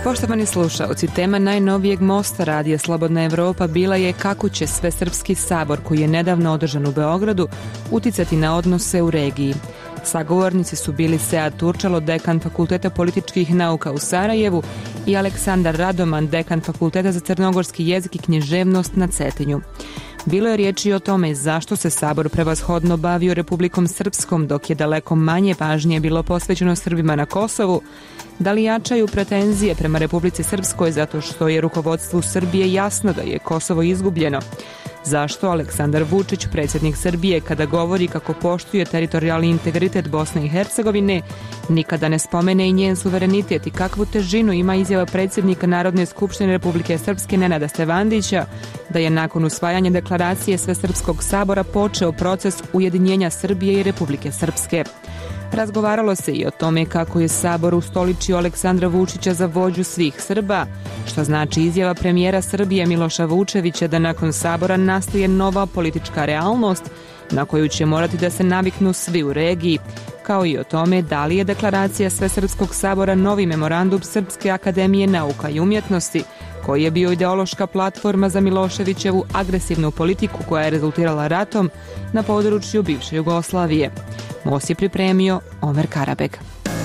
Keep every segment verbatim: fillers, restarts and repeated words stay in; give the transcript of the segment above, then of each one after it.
Poštovani slušaoci, tema najnovijeg mosta radija Slobodna Evropa bila je kako će Svesrpski sabor, koji je nedavno održan u Beogradu, uticati na odnose u regiji. Sagovornici su bili Sead Turčalo, dekan Fakulteta političkih nauka u Sarajevu, i Aleksandar Radoman, dekan Fakulteta za crnogorski jezik i književnost na Cetinju. Bilo je riječi o tome zašto se sabor prevashodno bavio Republikom Srpskom, dok je daleko manje pažnje bilo posvećeno Srbima na Kosovu, da li jačaju pretenzije prema Republici Srpskoj zato što je rukovodstvu Srbije jasno da je Kosovo izgubljeno. Zašto Aleksandar Vučić, predsjednik Srbije, kada govori kako poštuje teritorijalni integritet Bosne i Hercegovine, nikada ne spomene i njen suverenitet i kakvu težinu ima izjava predsjednika Narodne skupštine Republike Srpske Nenada Stevandića da je nakon usvajanja deklaracije Svesrpskog sabora počeo proces ujedinjenja Srbije i Republike Srpske. Razgovaralo se i o tome kako je sabor ustoličio Aleksandra Vučića za vođu svih Srba, što znači izjava premijera Srbije Miloša Vučevića da nakon sabora nastaje nova politička realnost na koju će morati da se naviknu svi u regiji, kao i o tome da li je deklaracija Svesrpskog sabora novi memorandum Srpske akademije nauka i umjetnosti, koji je bio ideološka platforma za Miloševićevu agresivnu politiku koja je rezultirala ratom na području bivše Jugoslavije. Most je pripremio Omer Karabek.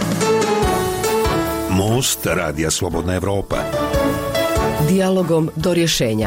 Most radija Slobodna Evropa. Dijalogom do rješenja.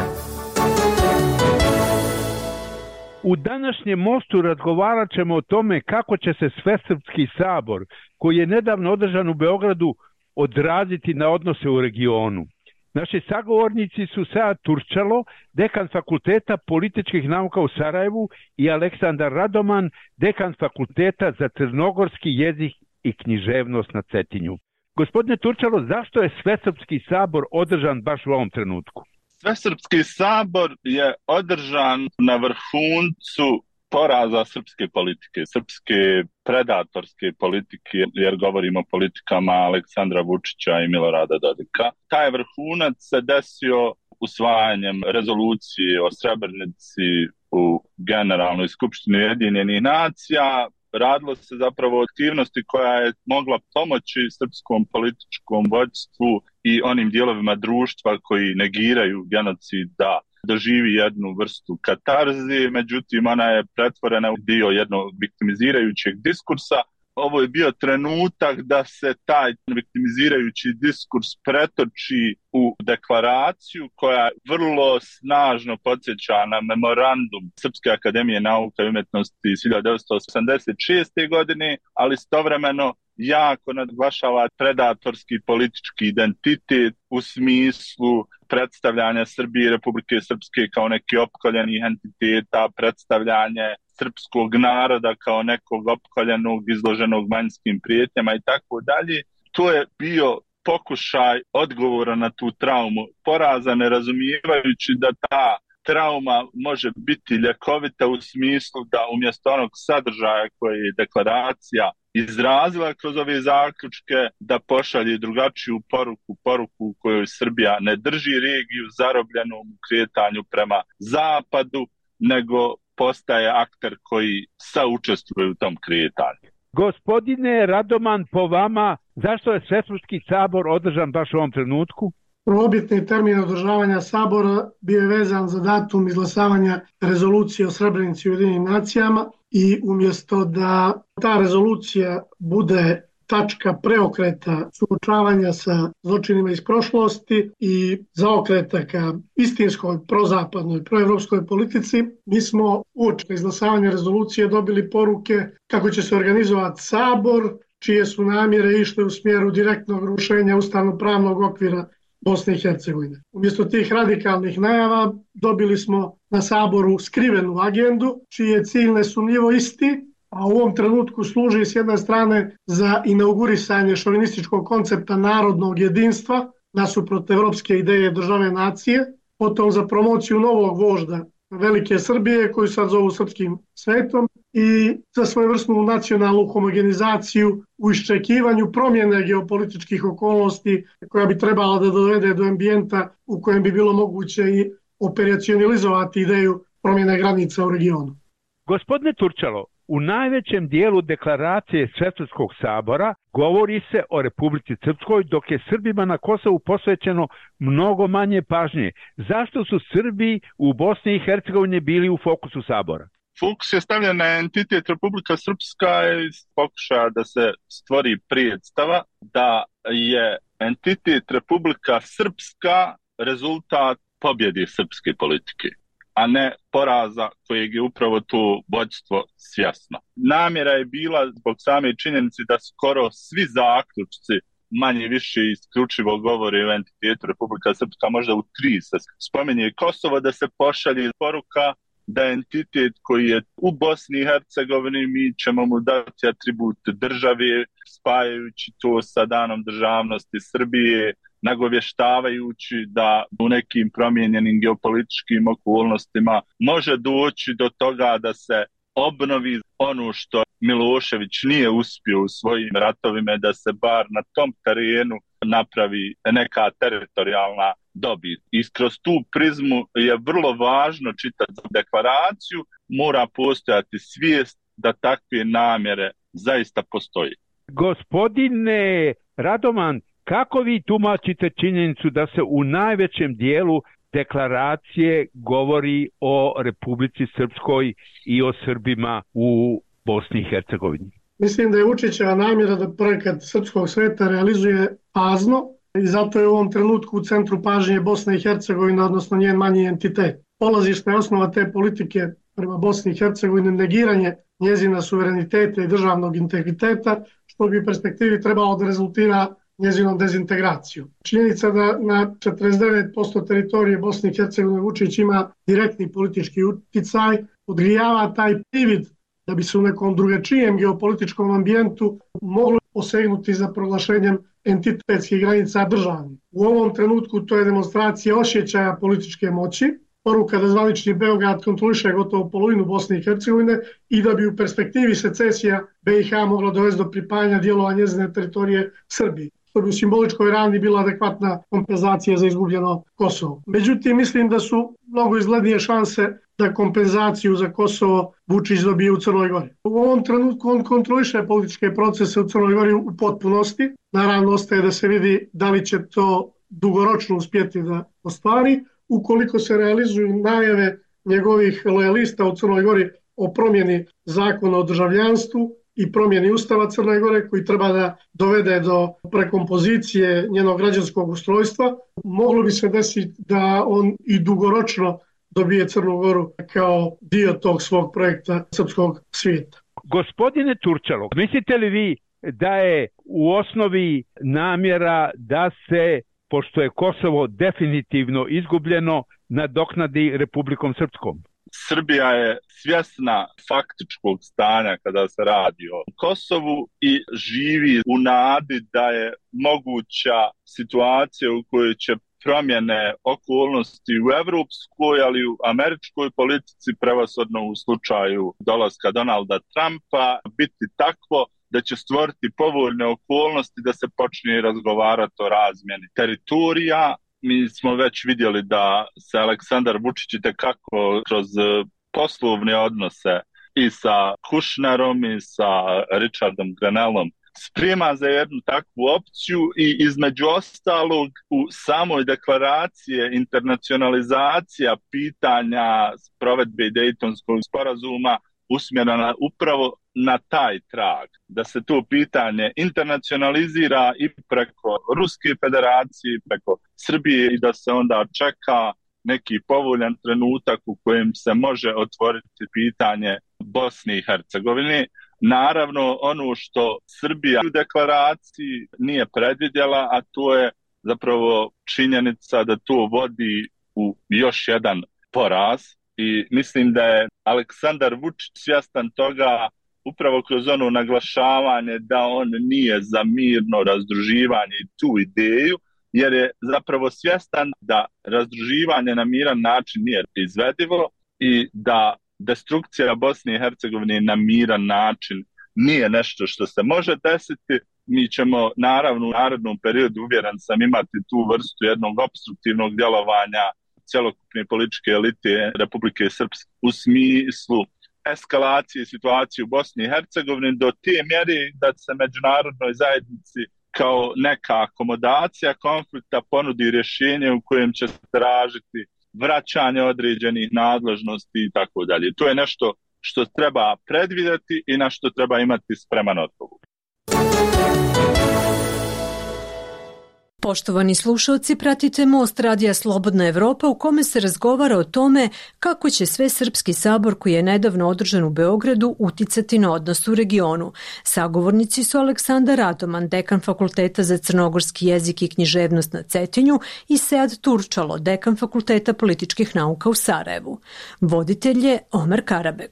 U današnjem mostu razgovarat ćemo o tome kako će se Svesrpski sabor, koji je nedavno održan u Beogradu, odraziti na odnose u regionu. Naši sagovornici su Sead Turčalo, dekan Fakulteta političkih nauka u Sarajevu, i Aleksandar Radoman, dekan Fakulteta za crnogorski jezik i književnost na Cetinju. Gospodine Turčalo, zašto je Svesrpski sabor održan baš u ovom trenutku? Svesrpski sabor je održan na vrhuncu poraza srpske politike, srpske predatorske politike, jer govorimo o politikama Aleksandra Vučića i Milorada Dodika. Taj vrhunac se desio usvajanjem rezolucije o Srebrenici u Generalnoj skupštini Ujedinjenih nacija. Radilo se zapravo o aktivnosti koja je mogla pomoći srpskom političkom vođstvu i onim dijelovima društva koji negiraju genocid da doživi jednu vrstu katarzi, međutim ona je pretvorena u dio jednog viktimizirajućeg diskursa. Ovo je bio trenutak da se taj viktimizirajući diskurs pretoči u deklaraciju koja vrlo snažno podsjeća na memorandum Srpske akademije nauka i umjetnosti iz hiljadu devetsto osamdeset šeste. godine, ali istovremeno jako naglašava predatorski politički identitet u smislu predstavljanja Srbije i Republike Srpske kao neki opkoljenih entiteta, predstavljanje srpskog naroda kao nekog opkoljenog, izloženog vanjskim prijetnjama i tako dalje. To je bio pokušaj odgovora na tu traumu poraza, ne razumijevajući da ta trauma može biti ljekovita u smislu da umjesto onog sadržaja koji je deklaracija izrazila kroz ove zaključke, da pošalje drugačiju poruku, poruku u kojoj Srbija ne drži regiju zarobljenom u kretanju prema zapadu, nego postaje akter koji saučestvuje u tom kretanju. Gospodine Radoman, po vama, zašto je Svesrpski sabor održan baš u ovom trenutku? Prvobitni termin održavanja sabora bio je vezan za datum izglasavanja rezolucije o Srebrenici u Ujedinjenim nacijama i umjesto da ta rezolucija bude tačka preokreta suočavanja sa zločinima iz prošlosti i zaokreta ka istinskoj prozapadnoj, proevropskoj politici, mi smo uoči izglasavanja rezolucije dobili poruke kako će se organizovati sabor, čije su namjere išle u smjeru direktnog rušenja ustavno-pravnog okvira Bosne i Hercegovine. Umjesto tih radikalnih najava dobili smo na saboru skrivenu agendu, čiji je cilj nesumnjivo isti, a u ovom trenutku služi s jedne strane za inaugurisanje šovinističkog koncepta narodnog jedinstva nasuprot evropske ideje države nacije, potom za promociju novog vožda Velike Srbije, koju sad zovu srpskim svetom, i za svojevrsnu nacionalnu homogenizaciju u iščekivanju promjene geopolitičkih okolnosti koja bi trebala da dovede do ambijenta u kojem bi bilo moguće i operacionalizovati ideju promjene granica u regionu. Gospodine Turčalo, U najvećem dijelu deklaracije Svesrpskog sabora govori se o Republici Srpskoj, dok je Srbima na Kosovu posvećeno mnogo manje pažnje. Zašto su Srbi u Bosni i Hercegovini bili u fokusu sabora? Fokus je stavljen na entitet Republika Srpska i pokušaja da se stvori predstava da je entitet Republika Srpska rezultat pobjede srpske politike, a ne poraza kojeg je upravo to vođstvo svjesno. Namjera je bila zbog same činjenice da skoro svi zaključci manje više isključivo govore o entitetu Republika Srpska, možda u tri se spominje Kosovo, da se pošalje poruka da je entitet koji je u Bosni i Hercegovini, mi ćemo mu dati atribut države, spajajući to sa danom državnosti Srbije, nagovještavajući da u nekim promijenjenim geopolitičkim okolnostima može doći do toga da se obnovi ono što Milošević nije uspio u svojim ratovima, da se bar na tom terenu napravi neka teritorijalna dobit. I kroz tu prizmu je vrlo važno čitati deklaraciju, mora postojati svijest da takve namjere zaista postoji. Gospodine Radoman, kako vi tumačite činjenicu da se u najvećem dijelu deklaracije govori o Republici Srpskoj i o Srbima u Bosni i Hercegovini? Mislim da je Vučićeva namjera da projekat Srpskog sveta realizuje fazno i zato je u ovom trenutku u centru pažnje Bosna i Hercegovina, odnosno njen manji entitet. Polazišta je osnova te politike prema Bosni i Hercegovini negiranje njezina suvereniteta i državnog integriteta, što bi u perspektivi trebalo da rezultira njezinom dezintegraciju. Činjenica da na četrdeset devet posto teritorije Bosne i Hercegovine Vučić ima direktni politički uticaj, odgrijava taj privid da bi se u nekom drugačijem geopolitičkom ambijentu moglo posegnuti za proglašenjem entitetskih granica države. U ovom trenutku to je demonstracija osjećaja političke moći, poruka da zvanični Beograd kontroliše gotovo polovinu Bosne i Hercegovine i da bi u perspektivi secesija B i H mogla dovesti do pripajanja dijelova njezine teritorije Srbiji, što bi u simboličkoj ravni bila adekvatna kompenzacija za izgubljeno Kosovo. Međutim, mislim da su mnogo izglednije šanse da kompenzaciju za Kosovo Vučić dobije u Crnoj Gori. U ovom trenutku on kontroliše političke procese u Crnoj Gori u potpunosti. Naravno, ostaje da se vidi da li će to dugoročno uspjeti da ostvari. Ukoliko se realizuju najave njegovih lojalista u Crnoj Gori o promjeni zakona o državljanstvu i promjeni Ustava Crne Gore koji treba da dovede do prekompozicije njenog građanskog ustrojstva, moglo bi se desiti da on i dugoročno dobije Crnu Goru kao dio tog svog projekta srpskog svijeta. Gospodine Turčalo, mislite li vi da je u osnovi namjera da se, pošto je Kosovo definitivno izgubljeno, nadoknadi Republikom Srpskom? Srbija je svjesna faktičkog stanja kada se radi o Kosovu i živi u nadi da je moguća situacija u kojoj će promjene okolnosti u evropskoj, ali i u američkoj politici, prevashodno u slučaju dolaska Donalda Trumpa, biti takvo da će stvoriti povoljne okolnosti da se počne razgovarati o razmjeni teritorija. Mi smo već vidjeli da se Aleksandar Vučić itekako kroz poslovne odnose i sa Kušnerom i sa Richardom Grenellom sprema za jednu takvu opciju i između ostalog u samoj deklaraciji internacionalizacija pitanja provedbe Dejtonskog sporazuma usmjerena upravo na taj trag, da se to pitanje internacionalizira i preko Ruske federacije, preko Srbije i da se onda čeka neki povoljan trenutak u kojem se može otvoriti pitanje Bosne i Hercegovine. Naravno, ono što Srbija u deklaraciji nije predvidjela, a to je zapravo činjenica da to vodi u još jedan poraz. I mislim da je Aleksandar Vučić svjestan toga upravo kroz ono naglašavanje da on nije za mirno razdruživanje i tu ideju, jer je zapravo svjestan da razdruživanje na miran način nije izvedivo i da destrukcija Bosne i Hercegovine na miran način nije nešto što se može desiti. Mi ćemo naravno u narednom periodu, uvjeren sam, imati tu vrstu jednog opstruktivnog djelovanja cjelokupne političke elite Republike Srpske u smislu eskalacije situacije u Bosni i Hercegovini do te mjere da se međunarodnoj zajednici kao neka akomodacija konflikta ponudi rješenje u kojem će se tražiti vraćanje određenih nadležnosti i tako dalje. To je nešto što treba predvidjeti i na što treba imati spreman odgovor. Poštovani slušalci, pratite Most radija Slobodna Evropa u kome se razgovara o tome kako će Svesrpski sabor koji je nedavno održan u Beogradu uticati na odnos u regionu. Sagovornici su Aleksandar Radoman, dekan Fakulteta za crnogorski jezik i književnost na Cetinju i Sead Turčalo, dekan Fakulteta političkih nauka u Sarajevu. Voditelj je Omer Karabeg.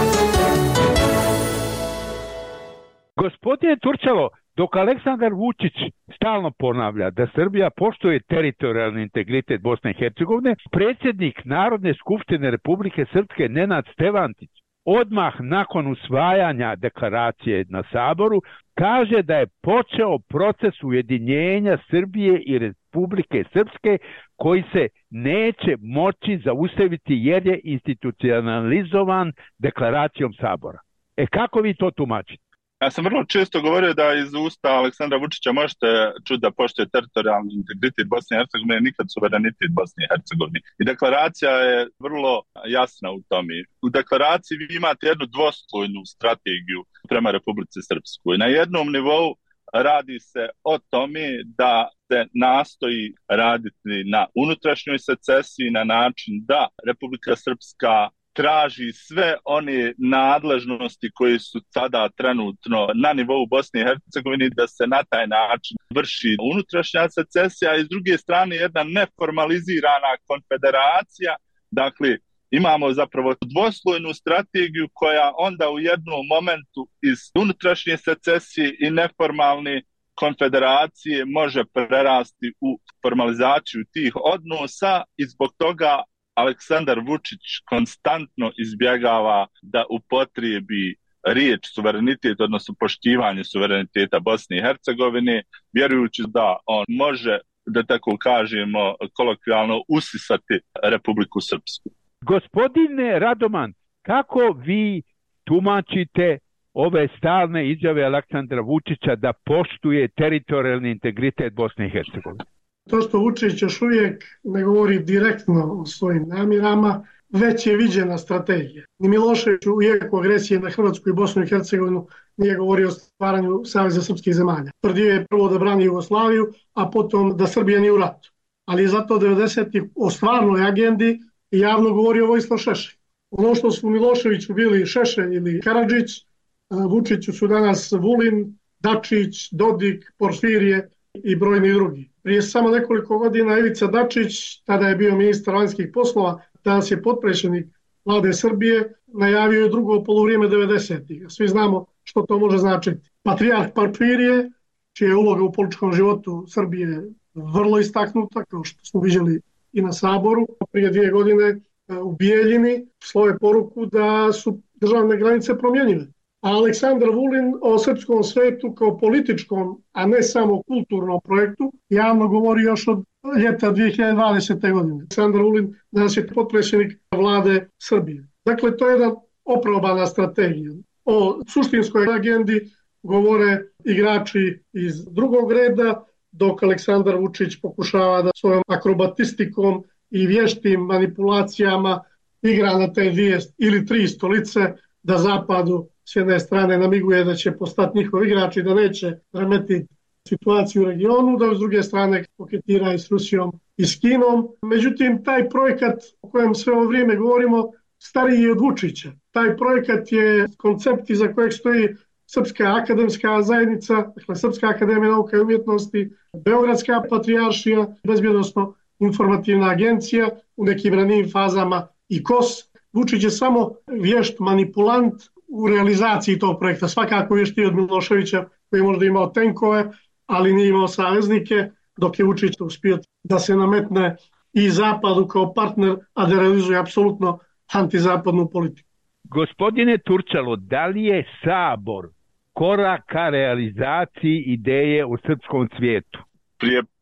Gospodine Turčalo, dok Aleksandar Vučić stalno ponavlja da Srbija poštuje teritorijalni integritet Bosne i Hercegovine, predsjednik Narodne skupštine Republike Srpske Nenad Stevantić odmah nakon usvajanja deklaracije na Saboru kaže da je počeo proces ujedinjenja Srbije i Republike Srpske koji se neće moći zaustaviti jer je institucionalizovan deklaracijom Sabora. E kako vi to tumačite? Ja sam vrlo često govorio da iz usta Aleksandra Vučića možete čuti da poštuje teritorijalni integritet Bosne i Hercegovine, nikad suverenitet Bosne i Hercegovine. I deklaracija je vrlo jasna u tome. U deklaraciji vi imate jednu dvoslojnu strategiju prema Republici Srpskoj. Na jednom nivou radi se o tome da se nastoji raditi na unutrašnjoj secesiji na način da Republika Srpska traži sve one nadležnosti koje su sada trenutno na nivou Bosne i Hercegovine da se na taj način vrši unutrašnja secesija i s druge strane jedna neformalizirana konfederacija. Dakle, imamo zapravo dvoslojnu strategiju koja onda u jednom momentu iz unutrašnje secesije i neformalne konfederacije može prerasti u formalizaciju tih odnosa i zbog toga Aleksandar Vučić konstantno izbjegava da upotrijebi riječ suverenitet, odnosno poštivanje suvereniteta Bosne i Hercegovine, vjerujući da on može, da tako kažemo, kolokvijalno usisati Republiku Srpsku. Gospodine Radoman, kako vi tumačite ove stalne izjave Aleksandra Vučića da poštuje teritorijalni integritet Bosne i Hercegovine? To što Vučić još uvijek ne govori direktno o svojim namjerama, već je viđena strategija. Ni Milošević u jeku agresije na Hrvatsku i Bosnu i Hercegovinu nije govorio o stvaranju Saveza srpskih zemalja. Tvrdio je prvo da brani Jugoslaviju, a potom da Srbija nije u ratu. Ali je zato devedesetih o stvarnoj agendi javno govorio Vojislav Šešelj. Ono što su Miloševiću bili Šešelj ili Karadžić, Vučiću su danas Vulin, Dačić, Dodik, Porfirije i brojni drugi. Prije samo nekoliko godina Ivica Dačić, tada je bio ministar vanjskih poslova, danas je potpredsjednik vlade Srbije, najavio je drugo polovrijeme devedesetih. Svi znamo što to može značiti. Patrijarh Porfirije, čija je uloga u političkom životu Srbije vrlo istaknuta, kao što smo vidjeli i na Saboru, prije dvije godine u Bijeljini sloje poruku da su državne granice promjenjive. A Aleksandar Vulin o srpskom svetu kao političkom, a ne samo kulturnom projektu, javno govori još od ljeta dvije hiljade dvadesete. godine. Aleksandar Vulin danas je potpredsjednik vlade Srbije. Dakle, to je jedna oprobana strategija. O suštinskoj agendi govore igrači iz drugog reda, dok Aleksandar Vučić pokušava da svojom akrobatistikom i vještim manipulacijama igra na te dvije ili tri stolice, da zapadu s jedne strane namiguje da će postati njihov igrač i da neće remetiti situaciju u regionu, da s druge strane koketira i s Rusijom i s Kinom. Međutim, taj projekat o kojem sve ovo vrijeme govorimo stariji je od Vučića. Taj projekat je koncept iza kojeg stoji Srpska akademska zajednica, dakle Srpska akademija nauka i umjetnosti, Beogradska patrijaršija, bezbjednosno informativna agencija, u nekim ranijim fazama i K O S. Vučić je samo vješt manipulant u realizaciji tog projekta. Svakako vještiji od Miloševića koji je možda imao tenkove, ali nije imao saveznike, dok je Vučić uspio da se nametne i Zapadu kao partner, a da realizuje apsolutno antizapadnu politiku. Gospodine Turčalo, da li je Sabor korak ka realizaciji ideje u srpskom svijetu? Prije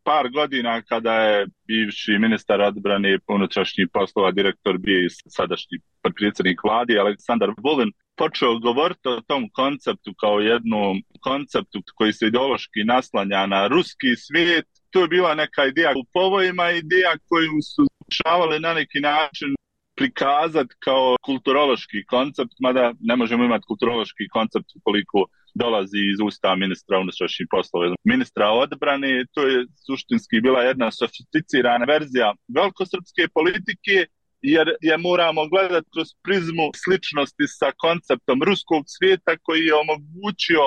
par godina kada je bivši ministar odbrane i unutrašnjih poslova, direktor bio i sadašnji potpredsjednik vlade Aleksandar Vulin, počeo govoriti o tom konceptu kao jednom konceptu koji se ideološki naslanja na ruski svijet. To je bila neka ideja u povojima, ideja koju su pokušavali na neki način prikazati kao kulturološki koncept, mada ne možemo imati kulturološki koncept ukoliko dolazi iz usta ministra unutrašnjih poslova, ministra odbrane. To je suštinski bila jedna sofisticirana verzija velikosrpske politike, jer je moramo gledati kroz prizmu sličnosti sa konceptom ruskog svijeta koji je omogućio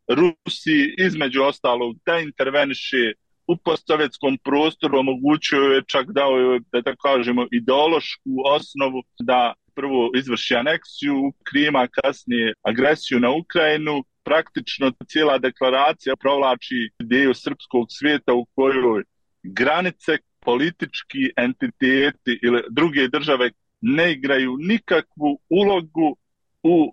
Rusiji između ostalog da interveniše u postsovjetskom prostoru, omogućio je čak dao je, da tako kažemo, ideološku osnovu da prvo izvrši aneksiju Krima, kasnije agresiju na Ukrajinu. Praktično cijela deklaracija provlači ideju srpskog svijeta u kojoj granice, politički entiteti ili druge države ne igraju nikakvu ulogu u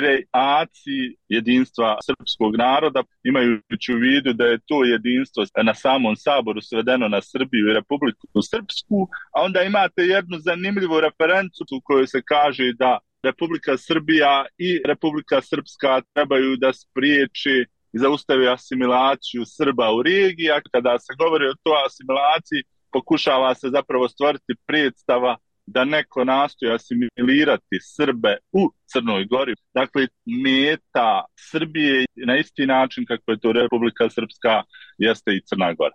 kreaciji jedinstva srpskog naroda, imajući u vidu da je to jedinstvo na samom saboru svedeno na Srbiju i Republiku Srpsku, a onda imate jednu zanimljivu referencu u kojoj se kaže da Republika Srbija i Republika Srpska trebaju da spriječi i zaustavi asimilaciju Srba u regiji, a kada se govori o toj asimilaciji pokušava se zapravo stvoriti predstava da neko nastoji asimilirati Srbe u Crnoj Gori. Dakle, meta Srbije na isti način kako je to Republika Srpska jeste i Crna Gora.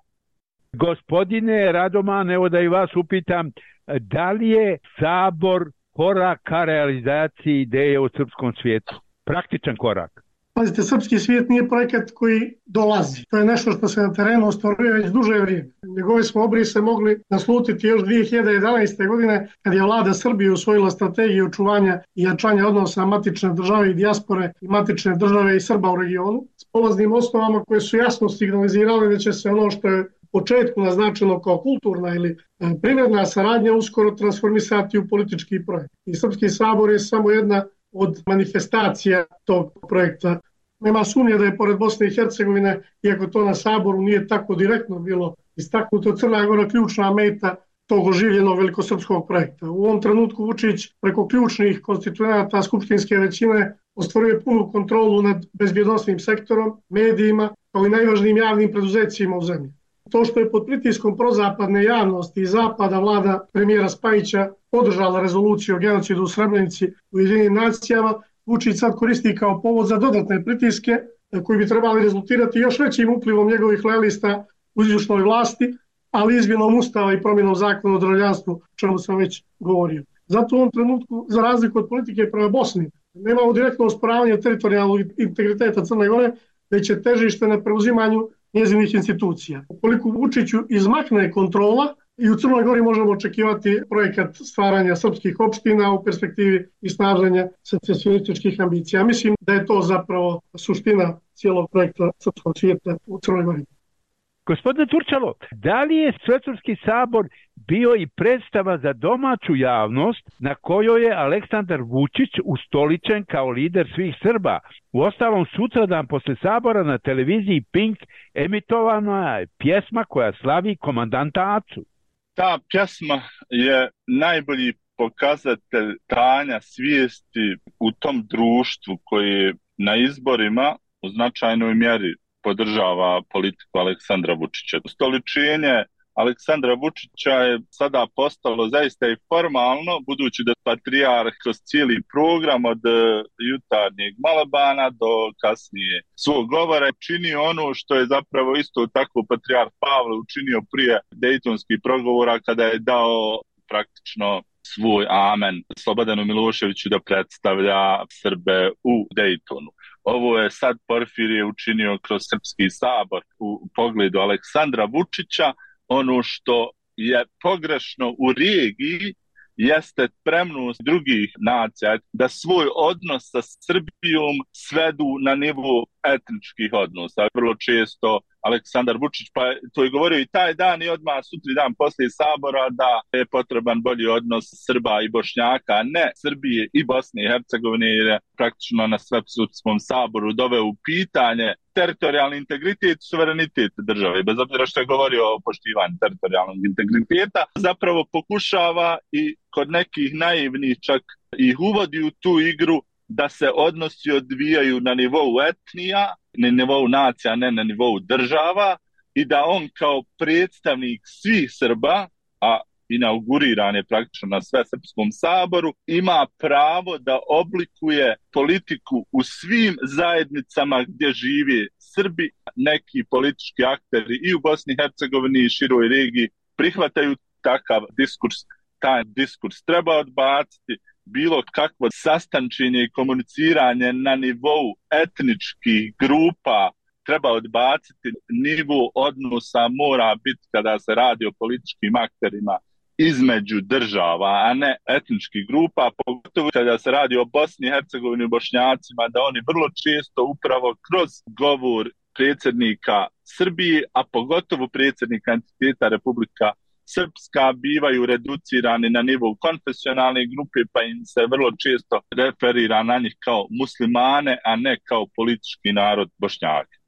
Gospodine Radoman, evo da i vas upitam, da li je Sabor korak ka realizaciji ideje o srpskom svijetu? Praktičan korak. Pazite, srpski svijet nije projekat koji dolazi. To je nešto što se na terenu ostvaruje već duže vrijeme. Njegove smo obrise mogli naslutiti još dvije hiljade jedanaeste. godine kad je vlada Srbije usvojila strategiju očuvanja i jačanja odnosa matične države i dijaspore i matične države i Srba u regionu s polaznim osnovama koje su jasno signalizirale da će se ono što je u početku naznačeno kao kulturna ili privredna saradnja uskoro transformisati u politički projekt. I Srpski sabor je samo jedna od manifestacija tog projekta. Nema sumnje da je pored Bosne i Hercegovine, iako to na saboru nije tako direktno bilo istaknuto, Crna Gora ključna meta tog oživljenog velikosrpskog projekta. U ovom trenutku Vučić preko ključnih konstituenata skupštinske većine ostvaruje punu kontrolu nad bezbjednosnim sektorom, medijima, kao i najvažnijim javnim preduzećima u zemlji. To što je pod pritiskom prozapadne javnosti i zapada vlada premijera Spajića podržala rezoluciju o genocidu u Srebrenici u Ujedinjenim nacijama, Vučić sad koristi kao povod za dodatne pritiske koji bi trebali rezultirati još većim uplivom njegovih lojalista u izvršnoj vlasti, ali izmjenom ustava i promjenom zakona o državljanstvu, o čemu sam već govorio. Zato u ovom trenutku, za razliku od politike prema Bosni, nemamo direktno osporavanje teritorijalnog integriteta Crne Gore, već je težište na preuzimanju njezinih institucija. Ukoliko Vučiću izmakne kontrola, i u Crnoj Gori možemo očekivati projekat stvaranja srpskih opština u perspektivi i snaženja secesionističkih ambicija. Mislim da je to zapravo suština cijelog projekta srpskog svijeta u Crnoj Gori. Gospodine Turčalo, da li je Svesrpski sabor bio i predstava za domaću javnost na kojoj je Aleksandar Vučić ustoličen kao lider svih Srba? Uostalom, sutradan posle sabora na televiziji Pink emitovana je pjesma koja slavi komandanta Acu. Ta pjesma je najbolji pokazatelj stanja svijesti u tom društvu koji na izborima u značajnoj mjeri podržava politiku Aleksandra Vučića. Ustoličenje Aleksandra Vučića je sada postalo zaista i formalno, budući da patrijarh kroz cijeli program od jutarnjeg molebana do kasnije svog govora čini ono što je zapravo isto tako patrijarh Pavle učinio prije Dejtonskih pregovora kada je dao praktično svoj amen Slobodanu Miloševiću da predstavlja Srbe u Dejtonu. Ovo je sad Porfirije učinio kroz Srpski sabor u pogledu Aleksandra Vučića. Ono što je pogrešno u regiji jeste spremnost drugih nacija da svoj odnos sa Srbijom svedu na nivo etničkih odnosa. Vrlo često Aleksandar Vučić, pa to je govorio i taj dan i odmah sutri dan poslije sabora da je potreban bolji odnos Srba i Bošnjaka, ne Srbije i Bosne i Hercegovine, jer je praktično na Svesrpskom saboru doveo u pitanje teritorijalni integritet i suverenitet države, bez obzira što je govorio o poštivanju teritorijalnog integriteta, zapravo pokušava i kod nekih naivnih čak ih uvodi u tu igru da se odnosi odvijaju na nivou etnija, na nivou nacija, ne na nivou država, i da on kao predstavnik svih Srba, a inauguriran je praktično na Svesrpskom saboru, ima pravo da oblikuje politiku u svim zajednicama gdje žive Srbi. Neki politički akteri i u Bosni i Hercegovini i široj regiji prihvataju takav diskurs. Taj diskurs treba odbaciti. Bilo kakvo sastančenje i komuniciranje na nivou etničkih grupa treba odbaciti. Nivo odnosa mora biti, kada se radi o političkim akterima, između država, a ne etničkih grupa, pogotovo kada se radi o Bosni i Hercegovini i Bošnjacima, da oni vrlo često upravo kroz govor predsjednika Srbije, a pogotovo predsjednika entiteta Republika Srpska, bivaju reducirani na nivou konfesionalne grupe, pa im se vrlo često referira na njih kao muslimane, a ne kao politički narod Bošnjaka.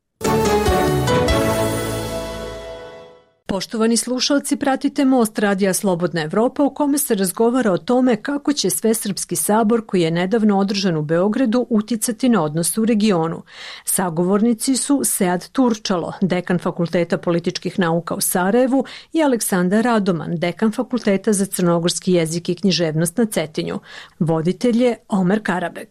Poštovani slušalci, pratite Most radija Slobodna Evropa u kome se razgovara o tome kako će Svesrpski sabor koji je nedavno održan u Beogradu uticati na odnose u regionu. Sagovornici su Sead Turčalo, dekan Fakulteta političkih nauka u Sarajevu, i Aleksandar Radoman, dekan Fakulteta za crnogorski jezik i književnost na Cetinju. Voditelj je Omer Karabeg.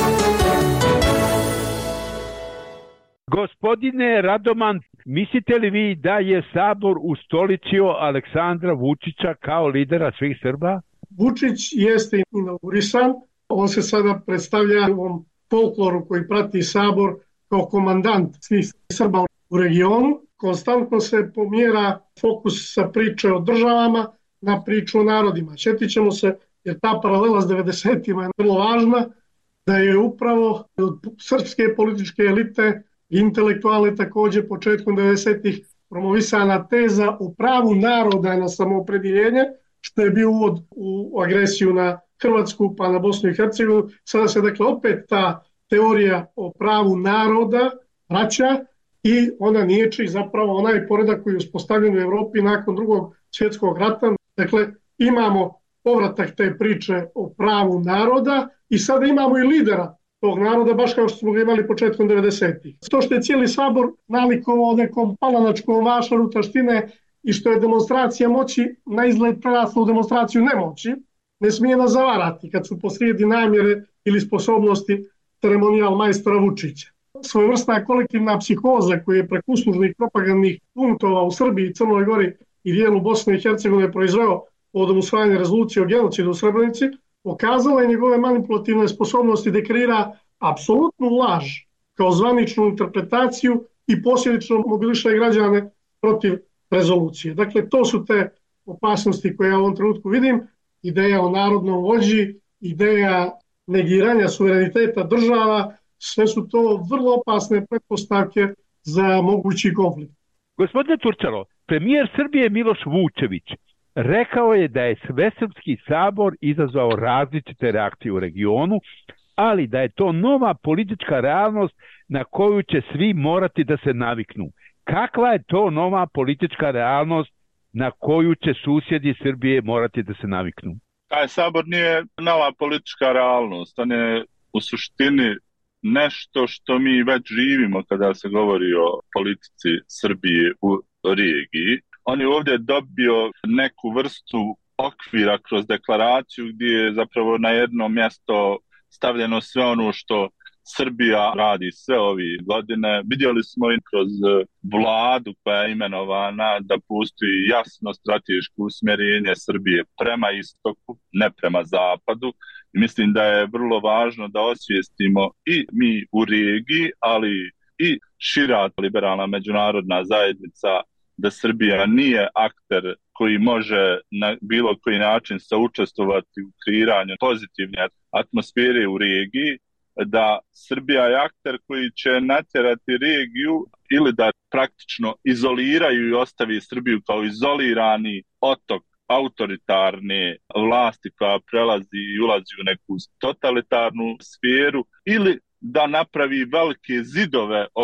Gospodine Radoman, mislite li vi da je Sabor ustoličio Aleksandra Vučića kao lidera svih Srba? Vučić jeste inaugurisan, on se sada predstavlja u ovom folkloru koji prati Sabor kao komandant svih Srba u regionu. Konstantno se pomjera fokus sa priče o državama na priču o narodima. Sjetit ćemo se, jer ta paralela s devedesetima je vrlo važna, da je upravo od srpske političke elite intelektualne također početkom devedesetih promovisana teza o pravu naroda na samoopredjeljenje, što je bio uvod u agresiju na Hrvatsku pa na Bosnu i Hercegovinu. Sada se dakle opet ta teorija o pravu naroda vraća i ona niječi zapravo onaj poredak koji je uspostavljen u Evropi nakon drugog svjetskog rata. Dakle, imamo povratak te priče o pravu naroda i sada imamo i lidera tog naroda, baš kao što smo ga imali početkom devedesetih. To što je cijeli Sabor nalikovao nekom palanačkom vašaru taštine i što je demonstracija moći na izgled prerasla u demonstraciju nemoći, ne smije nas zavarati kad su posrijedi namjere ili sposobnosti ceremonijal majstora Vučića. Svojevrsna kolektivna psihoza koja je preko uslužnih propagandnih punktova u Srbiji, Crnoj Gori i dijelu Bosne i Hercegovine proizveo povodom usvajanja rezolucije o genocidu u Srebrenici, pokazala je njegove manipulativne sposobnosti da kreira apsolutnu laž kao zvaničnu interpretaciju i posljedično mobiliše građane protiv rezolucije. Dakle, to su te opasnosti koje ja u ovom trenutku vidim. Ideja o narodnom vođi, ideja negiranja suvereniteta država, sve su to vrlo opasne pretpostavke za mogući konflikt. Gospodine Turčalo, premijer Srbije Miloš Vučević rekao je da je Svesrpski sabor izazvao različite reakcije u regionu, ali da je to nova politička realnost na koju će svi morati da se naviknu. Kakva je to nova politička realnost na koju će susjedi Srbije morati da se naviknu? Taj sabor nije nova politička realnost, on je u suštini nešto što mi već živimo kada se govori o politici Srbije u regiji. On je ovdje dobio neku vrstu okvira kroz deklaraciju gdje je zapravo na jedno mjesto stavljeno sve ono što Srbija radi sve ove godine. Vidjeli smo i kroz vladu koja je imenovana da postoji jasno strateško usmjerenje Srbije prema istoku, ne prema zapadu. I mislim da je vrlo važno da osvijestimo i mi u regiji, ali i šira liberalna međunarodna zajednica da Srbija nije akter koji može na bilo koji način saučestvovati u kreiranju pozitivne atmosfere u regiji, da Srbija je akter koji će natjerati regiju ili da praktično izoliraju i ostavi Srbiju kao izolirani otok autoritarne vlasti koja prelazi i ulazi u neku totalitarnu sferu, ili da napravi velike zidove oko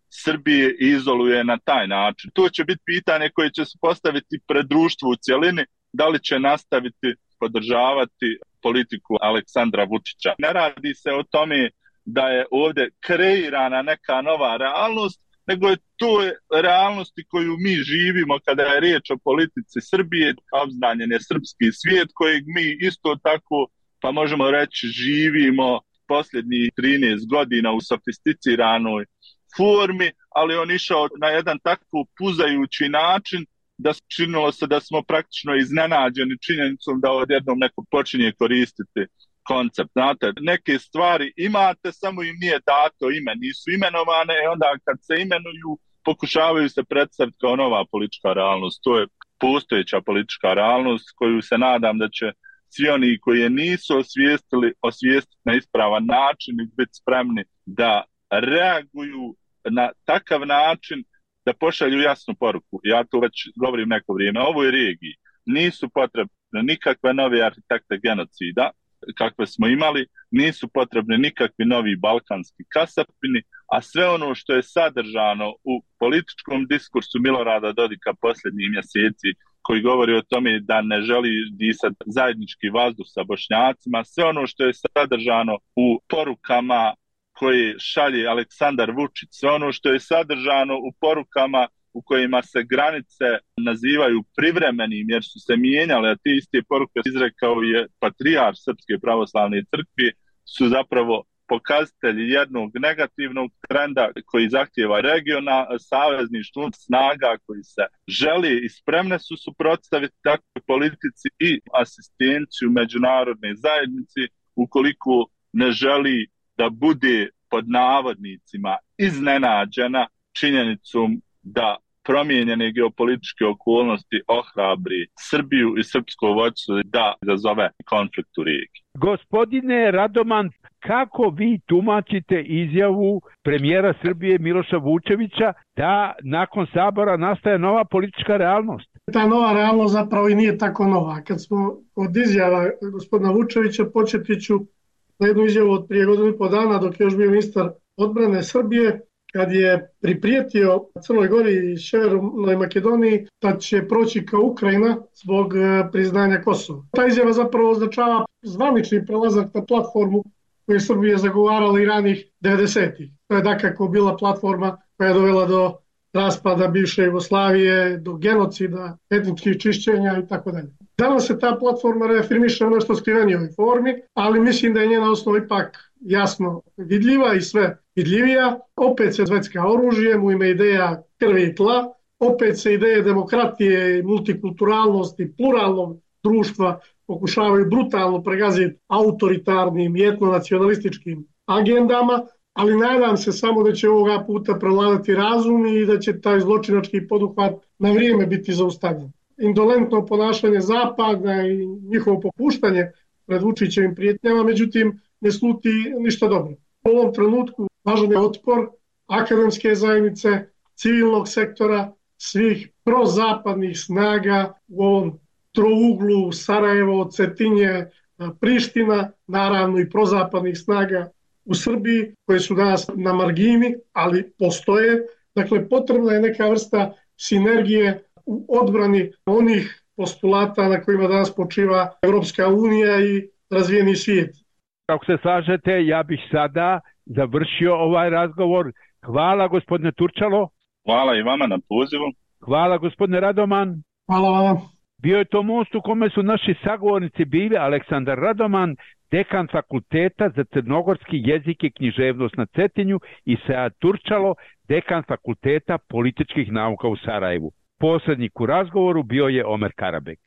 Srbije izoluje na taj način. To će biti pitanje koje će se postaviti pred društvo u cjelini, da li će nastaviti podržavati politiku Aleksandra Vučića. Ne radi se o tome da je ovdje kreirana neka nova realnost, nego je to realnost koju mi živimo kada je riječ o politici Srbije, obznanjen je srpski svijet kojeg mi isto tako, pa možemo reći, živimo posljednjih trinaest godina u sofisticiranoj formi, ali on išao na jedan tako puzajući način da činilo se da smo praktično iznenađeni činjenicom da odjednom neko počinje koristiti koncept. Znate, neke stvari imate, samo im nije dato ime, nisu imenovane, i onda kad se imenuju, pokušavaju se predstaviti kao nova politička realnost. To je postojeća politička realnost koju se nadam da će svi oni koji je nisu osvijestili, osvijestiti na ispravan način i biti spremni da reaguju na takav način da pošalju jasnu poruku. Ja to već govorim neko vrijeme. U ovoj regiji nisu potrebne nikakve nove arhitekte genocida kakve smo imali, nisu potrebne nikakvi novi balkanski kasapini, a sve ono što je sadržano u političkom diskursu Milorada Dodika posljednjih mjeseci, koji govori o tome da ne želi disati zajednički vazduh sa Bošnjacima, sve ono što je sadržano u porukama koje šalje Aleksandar Vučić, sve ono što je sadržano u porukama u kojima se granice nazivaju privremenim jer su se mijenjale, a te iste poruke izrekao je patrijarh Srpske pravoslavne crkve, su zapravo pokazatelji jednog negativnog trenda koji zahtijeva regiona, savezništvo snaga koji se želi i spremne su suprotstaviti takvoj politici i asistenciju međunarodne zajednici ukoliko ne želi da bude pod navodnicima iznenađena činjenicom da promijenjene geopolitičke okolnosti ohrabri Srbiju i srpsko vođstvo da izazove konflikt u regiji. Gospodine Radoman, kako vi tumačite izjavu premijera Srbije Miloša Vučevića da nakon Sabora nastaje nova politička realnost? Ta nova realnost zapravo i nije tako nova. Kad smo od izjava gospodina Vučevića, početi ću na jednu izjavu od prije godinu i po dana dok je još bio ministar odbrane Srbije, kad je priprijetio Crnoj Gori i Sjevernoj Makedoniji da će proći kao Ukrajina zbog priznanja Kosova. Ta izjava zapravo označava zvanični prelazak na platformu koju je Srbija zagovarala i ranih devedesetih. To je dakako bila platforma koja je dovela do raspada bivše Jugoslavije, do genocida, etničkih čišćenja i tako dalje. Danas se ta platforma reafirmiše u nešto skrivenijoj formi, ali mislim da je njena osnova ipak jasno vidljiva i sve vidljivija. Opet se zvecka oružjem u ime ideja krvi i tla, opet se ideje demokratije, multikulturalnosti, pluralnog društva pokušavaju brutalno pregaziti autoritarnim i etnonacionalističkim agendama, ali nadam se samo da će ovoga puta prevladati razum i da će taj zločinački poduhvat na vrijeme biti zaustavljen. Indolentno ponašanje Zapada i njihovo popuštanje pred Vučićevim prijetnjama, međutim, ne sluti ništa dobro. U ovom trenutku važan je otpor akademske zajednice, civilnog sektora, svih prozapadnih snaga u ovom trouglu Sarajevo, Cetinje, Priština, naravno i prozapadnih snaga u Srbiji, koje su danas na margini, ali postoje. Dakle, potrebna je neka vrsta sinergije u odbrani onih postulata na kojima danas počiva Evropska unija i razvijeni svijet. Ako se slažete, ja bih sada završio ovaj razgovor. Hvala gospodine Turčalo. Hvala i vama na pozivu. Hvala gospodine Radoman. Hvala vama. Bio je to most u kome su naši sagovornici bili Aleksandar Radoman, dekan fakulteta za crnogorski jezik i književnost na Cetinju, i Sead Turčalo, dekan fakulteta političkih nauka u Sarajevu. Posrednik u razgovoru bio je Omer Karabek.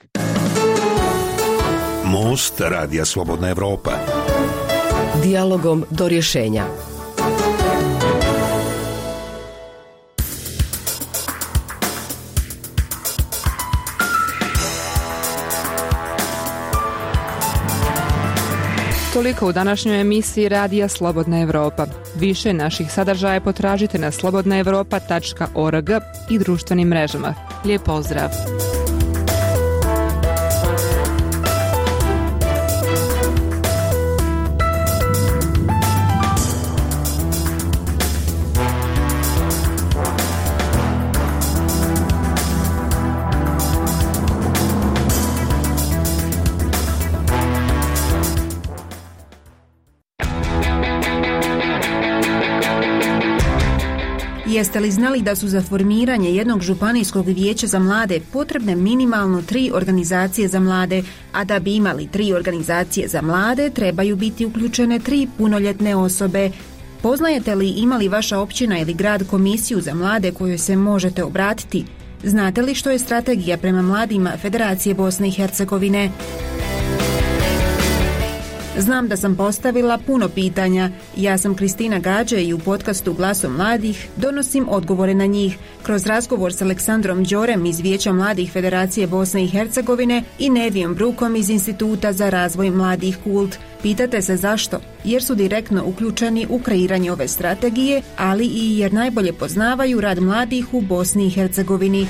Most Radija Slobodna Evropa. Dijalogom do rješenja. Toliko u današnjoj emisiji Radija Slobodna Evropa. Više naših sadržaja potražite na slobodna evropa tačka org i društvenim mrežama. Lijep pozdrav! Jeste li znali da su za formiranje jednog županijskog vijeća za mlade potrebne minimalno tri organizacije za mlade, a da bi imali tri organizacije za mlade trebaju biti uključene tri punoljetne osobe? Poznajete li ima li vaša općina ili grad komisiju za mlade kojoj se možete obratiti? Znate li što je strategija prema mladima Federacije Bosne i Hercegovine? Znam da sam postavila puno pitanja. Ja sam Kristina Gađe i u podcastu Glasom mladih donosim odgovore na njih kroz razgovor s Aleksandrom Đorem iz Vijeća mladih Federacije Bosne i Hercegovine i Nevijom Brukom iz Instituta za razvoj mladih Kult. Pitate se zašto? Jer su direktno uključeni u kreiranje ove strategije, ali i jer najbolje poznavaju rad mladih u Bosni i Hercegovini.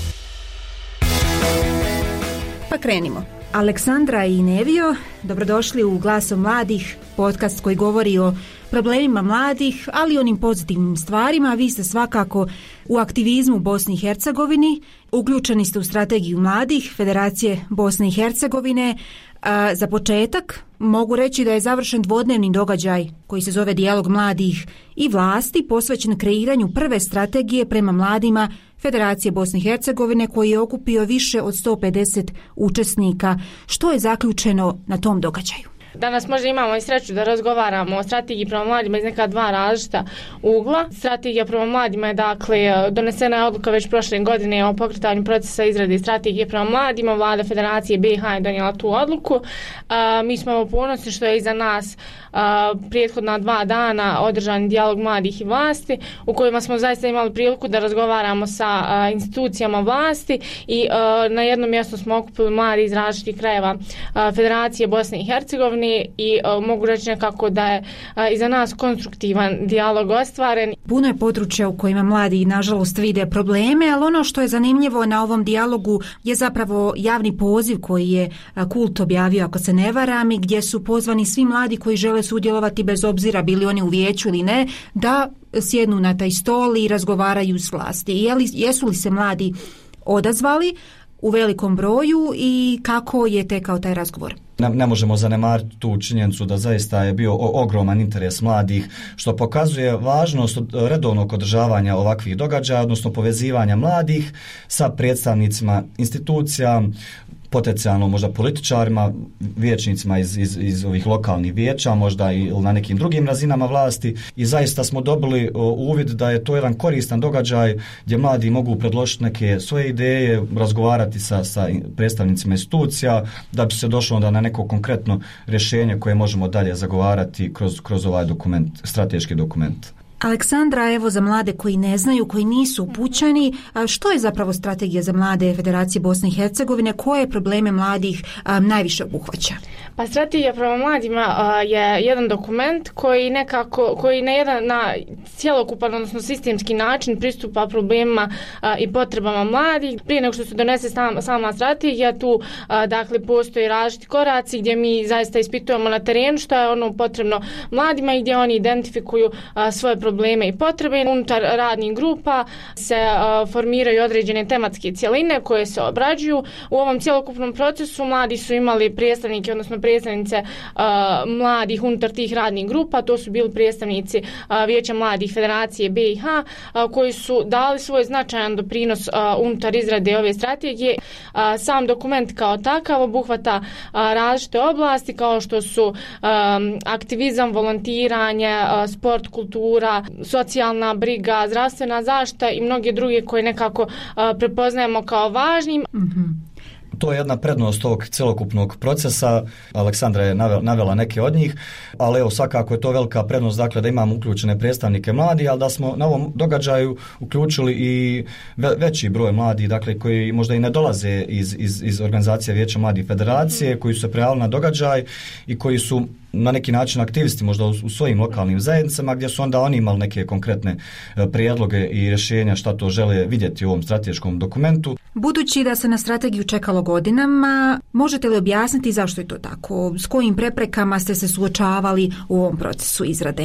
Pa krenimo. Aleksandra i Nevio, dobrodošli u Glasom mladih, podcast koji govori o problemima mladih, ali i onim pozitivnim stvarima. Vi ste svakako u aktivizmu Bosni i Hercegovini, uključeni ste u strategiju mladih Federacije Bosne i Hercegovine. A za početak mogu reći da je završen dvodnevni događaj koji se zove Dijalog mladih i vlasti posvećen kreiranju prve strategije prema mladima Federacije Bosne i Hercegovine koji je okupio više od sto pedeset učesnika. Što je zaključeno na tom događaju? Danas možda imamo i sreću da razgovaramo o strategiji prema mladima iz neka dva različita ugla. Strategija prema mladima je dakle donesena je odluka već prošle godine o pokretanju procesa izrade strategije prema mladima. Vlada Federacije B i H je donijela tu odluku. A, mi smo ponosni što je iza nas a, prethodna dva dana održan dijalog mladih i vlasti u kojima smo zaista imali priliku da razgovaramo sa a, institucijama vlasti i a, na jednom mjestu smo okupili mladi iz različitih krajeva a, Federacije Bosne i Hercegovine i uh, mogu reći nekako da je uh, iza nas konstruktivan dijalog ostvaren. Puno je područja u kojima mladi nažalost vide probleme, ali ono što je zanimljivo na ovom dijalogu je zapravo javni poziv koji je uh, Kult objavio, ako se ne varam, i gdje su pozvani svi mladi koji žele sudjelovati bez obzira bili oni u vijeću ili ne, da sjednu na taj stol i razgovaraju s vlasti. Jeli, jesu li se mladi odazvali u velikom broju i kako je tekao taj razgovor? Ne, ne možemo zanemariti tu činjenicu da zaista je bio ogroman interes mladih, što pokazuje važnost redovnog održavanja ovakvih događaja, odnosno povezivanja mladih sa predstavnicima institucija, potencijalno možda političarima, vijećnicima iz, iz, iz ovih lokalnih vijeća, možda i na nekim drugim razinama vlasti, i zaista smo dobili uvid da je to jedan koristan događaj gdje mladi mogu predložiti neke svoje ideje, razgovarati sa, sa predstavnicima institucija, da bi se došlo onda na neko konkretno rješenje koje možemo dalje zagovarati kroz, kroz ovaj dokument, strateški dokument. Aleksandra, evo za mlade koji ne znaju, koji nisu upućeni, što je zapravo strategija za mlade Federacije Bosne i Hercegovine, koje probleme mladih a, najviše obuhvaća? Pa strategija prema mladima a, je jedan dokument koji nekako, koji na jedan na cjelokupan, odnosno sistemski način pristupa problemima a, i potrebama mladih. Prije nego što se donese sama, sama strategija, tu a, dakle postoji različiti koraci gdje mi zaista ispitujemo na terenu što je ono potrebno mladima i gdje oni identifikuju a, svoje probleme probleme i potrebe. Unutar radnih grupa se uh, formiraju određene tematske cjeline koje se obrađuju. U ovom cjelokupnom procesu mladi su imali predstavnike, odnosno predstavnice uh, mladih unutar tih radnih grupa. To su bili predstavnici uh, Vijeća mladih Federacije B i H uh, koji su dali svoj značajan doprinos uh, unutar izrade ove strategije. Uh, sam dokument kao takav obuhvata uh, različite oblasti kao što su um, aktivizam, volontiranje, uh, sport, kultura, socijalna briga, zdravstvena zaštita i mnoge druge koje nekako uh, prepoznajemo kao važnim. Mm-hmm. To je jedna prednost ovog celokupnog procesa. Aleksandra je navela neke od njih, ali evo svakako je to velika prednost, dakle da imamo uključene predstavnike mladih, ali da smo na ovom događaju uključili i veći broj mladih, dakle koji možda i ne dolaze iz, iz, iz organizacije Vijeća mladih Federacije, koji su se prijavili na događaj i koji su na neki način aktivisti možda u, u svojim lokalnim zajednicama, gdje su onda oni imali neke konkretne prijedloge i rješenja šta to žele vidjeti u ovom strateškom dokumentu. Budući da se na strategiju čekalo godinama, možete li objasniti zašto je to tako? S kojim preprekama ste se suočavali u ovom procesu izrade?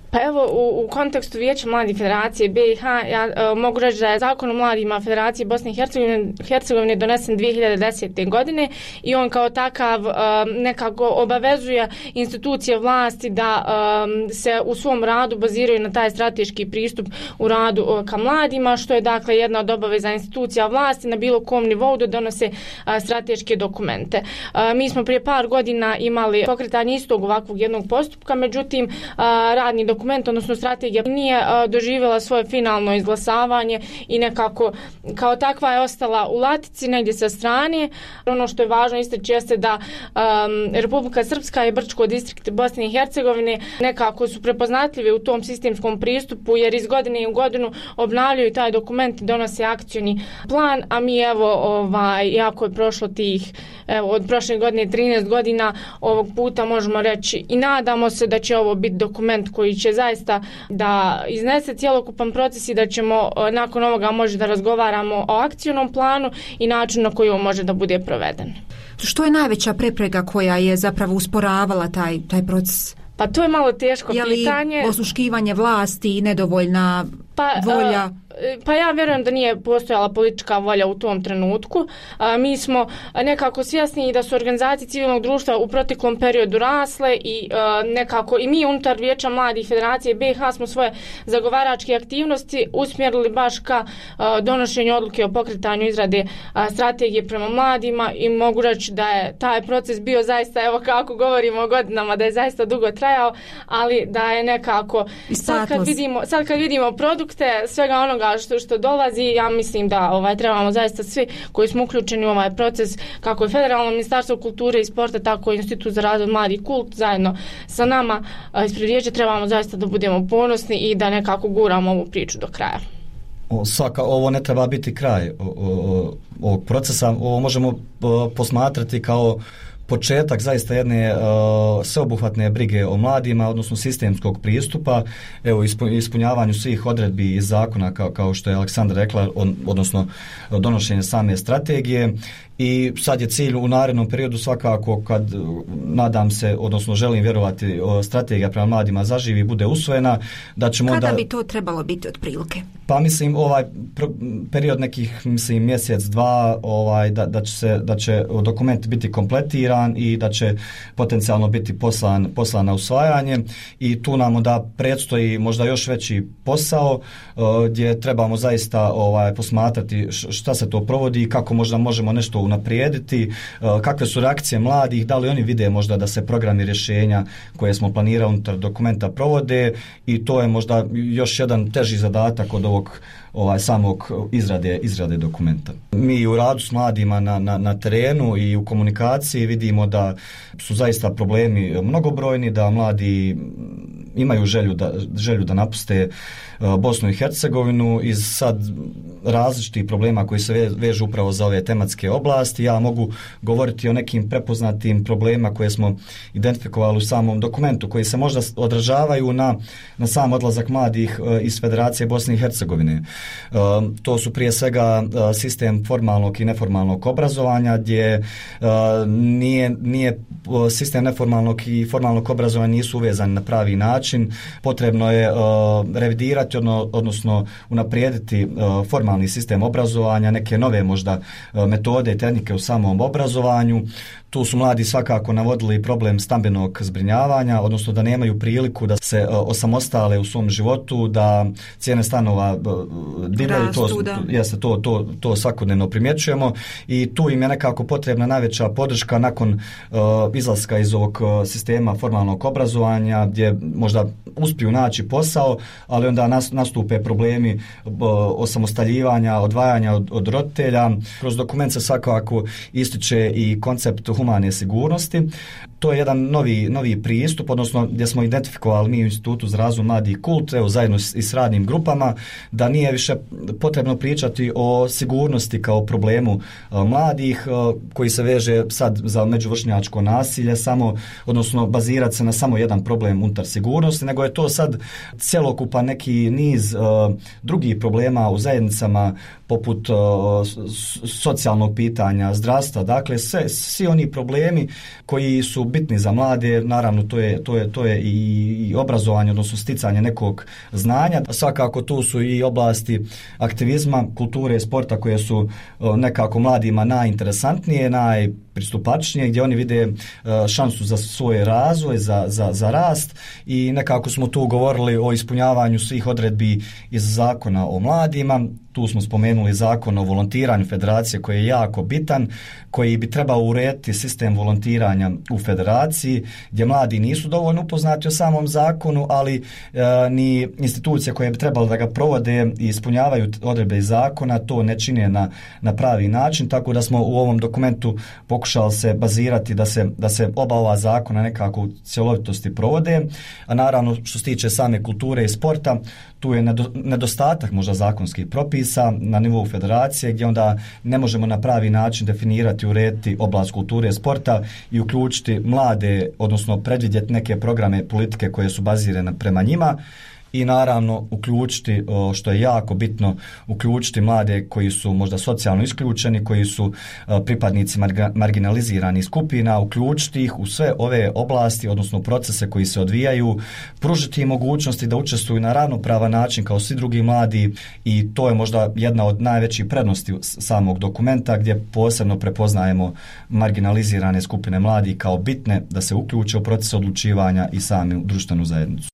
Pa evo, u, u kontekstu Vijeća mladih Federacije B i H, ja uh, mogu reći da je Zakon o mladima Federacije Bosne i Hercegovine, Hercegovine donesen dvije hiljade desete. godine i on kao takav uh, nekako obavezuje institucije vlasti da um, se u svom radu baziraju na taj strateški pristup u radu uh, ka mladima, što je dakle jedna od obaveza institucija vlasti na bilo kom nivou da donose uh, strateške dokumente. Uh, mi smo prije par godina imali pokretanje istog ovakvog jednog postupka, međutim uh, radni dokument, odnosno strategija nije uh, doživjela svoje finalno izglasavanje i nekako kao takva je ostala u latici negdje sa strane. Ono što je važno istaći jeste da um, Republika Srpska i Brčko distrikt Bosne i Hercegovine nekako su prepoznatljivi u tom sistemskom pristupu, jer iz godine u godinu obnavljaju taj dokument i donose akcioni plan, a mi evo, ovaj, jako je prošlo tih, evo, od prošle godine trinaest godina, ovog puta možemo reći i nadamo se da će ovo biti dokument koji će zaista da iznese cjelokupan proces i da ćemo nakon ovoga može da razgovaramo o akcionom planu i načinu na koji on može da bude proveden. Što je najveća prepreka koja je zapravo usporavala taj, taj proces? Pa to je malo teško pitanje. Je li osluškivanje vlasti i nedovoljna pa, volja? Uh, Pa ja vjerujem da nije postojala politička volja u tom trenutku. A, mi smo nekako svjesni da su organizacije civilnog društva u proteklom periodu rasle i a, nekako i mi unutar Vijeća mladih Federacije B i H smo svoje zagovaračke aktivnosti usmjerili baš ka a, donošenju odluke o pokretanju izrade a, strategije prema mladima i mogu reći da je taj proces bio zaista, evo kako govorimo o godinama, da je zaista dugo trajao, ali da je nekako sad kad vidimo, sad kad vidimo produkte svega onoga Što, što dolazi, ja mislim da ovaj, trebamo zaista svi koji smo uključeni u ovaj proces, kako je Federalno ministarstvo kulture i sporta, tako i Institut za razvoj mladih kult, zajedno sa nama ispred Vijeća trebamo zaista da budemo ponosni i da nekako guramo ovu priču do kraja. O, svaka, ovo ne treba biti kraj o, o, ovog procesa, ovo možemo o, posmatrati kao početak zaista jedne uh, sveobuhvatne brige o mladima, odnosno sistemskog pristupa, evo ispunjavanju svih odredbi iz zakona kao, kao što je Aleksandra rekla, on, odnosno donošenje same strategije. I sad je cilj u narednom periodu svakako kad, nadam se, odnosno želim vjerovati, strategija prema mladima zaživi bude usvojena, da ćemo Kada da... bi to trebalo biti otprilike? Pa mislim ovaj period nekih mislim mjesec, dva, ovaj da, da će se da će dokument biti kompletiran i da će potencijalno biti poslan poslan na usvajanje i tu nam da predstoji možda još veći posao uh, gdje trebamo zaista ovaj posmatrati šta se to provodi i kako možda možemo nešto unaprijediti, uh, kakve su reakcije mladih, da li oni vide možda da se programi rješenja koje smo planirali unutar dokumenta provode i to je možda još jedan teži zadatak od ovog ovaj samog izrade izrade dokumenta. Mi u radu s mladima na, na, na terenu i u komunikaciji vidimo da su zaista problemi mnogobrojni, da mladi imaju želju da, želju da napuste uh, Bosnu i Hercegovinu iz sad različitih problema koji se vežu upravo za ove tematske oblasti. Ja mogu govoriti o nekim prepoznatim problemima koje smo identifikovali u samom dokumentu, koji se možda odražavaju na, na sam odlazak mladih uh, iz Federacije Bosne i Hercegovine. Uh, to su prije svega uh, sistem formalnog i neformalnog obrazovanja, gdje uh, nije, nije uh, sistem neformalnog i formalnog obrazovanja nisu uvezani na pravi način. Potrebno je uh, revidirati, odno, odnosno unaprijediti uh, formalni sistem obrazovanja, neke nove možda uh, metode i tehnike u samom obrazovanju. Tu su mladi svakako navodili problem stambenog zbrinjavanja, odnosno da nemaju priliku da se uh, osamostale u svom životu, da cijene stanova uh, divljaju, to, jeste, to, to, to svakodnevno primjećujemo i tu im je nekako potrebna najveća podrška nakon uh, izlaska iz ovog uh, sistema formalnog obrazovanja, gdje možda uspiju naći posao, ali onda nas, nastupe problemi uh, osamostaljivanja, odvajanja od, od roditelja. Kroz dokument se svakako ističe i koncept humane sigurnosti. To je jedan novi, novi pristup, odnosno gdje smo identifikovali mi u Institutu za razvoj mladih kult, evo zajedno i s radnim grupama, da nije više potrebno pričati o sigurnosti kao problemu uh, mladih uh, koji se veže sad za međuvršnjačko nasilje, samo, odnosno bazirati se na samo jedan problem unutar sigurnosti, nego je to sad cjelokupan neki niz uh, drugih problema u zajednicama poput uh, socijalnog pitanja, zdravstva, dakle sve, svi oni problemi koji su bitni za mlade, naravno to je, to je, to je i, i obrazovanje, odnosno sticanje nekog znanja. Svakako tu su i oblasti aktivizma, kulture, sporta koje su uh, nekako mladima najinteresantnije, najpristupačnije, gdje oni vide uh, šansu za svoj razvoj, za, za, za rast i nekako smo tu govorili o ispunjavanju svih odredbi iz zakona o mladima. Tu smo spomenuli zakon o volontiranju federacije koji je jako bitan, koji bi trebao urediti sistem volontiranja u federaciji, gdje mladi nisu dovoljno upoznati o samom zakonu, ali e, ni institucije koje bi trebalo da ga provode i ispunjavaju odredbe iz zakona to ne čine na, na pravi način, tako da smo u ovom dokumentu pokušali se bazirati da se, da se oba ova zakona nekako u cjelovitosti provode, a naravno što se tiče same kulture i sporta, tu je nedostatak možda zakonskih propisa na nivou federacije gdje onda ne možemo na pravi način definirati, urediti oblast kulture i sporta i uključiti mlade, odnosno predvidjeti neke programe politike koje su bazirane prema njima i naravno uključiti, što je jako bitno, uključiti mlade koji su možda socijalno isključeni, koji su pripadnici marginaliziranih skupina, uključiti ih u sve ove oblasti, odnosno procese koji se odvijaju, pružiti im mogućnosti da učestvuju na ravnopravan način kao svi drugi mladi i to je možda jedna od najvećih prednosti samog dokumenta gdje posebno prepoznajemo marginalizirane skupine mladih kao bitne da se uključe u proces odlučivanja i sami društvenu zajednicu.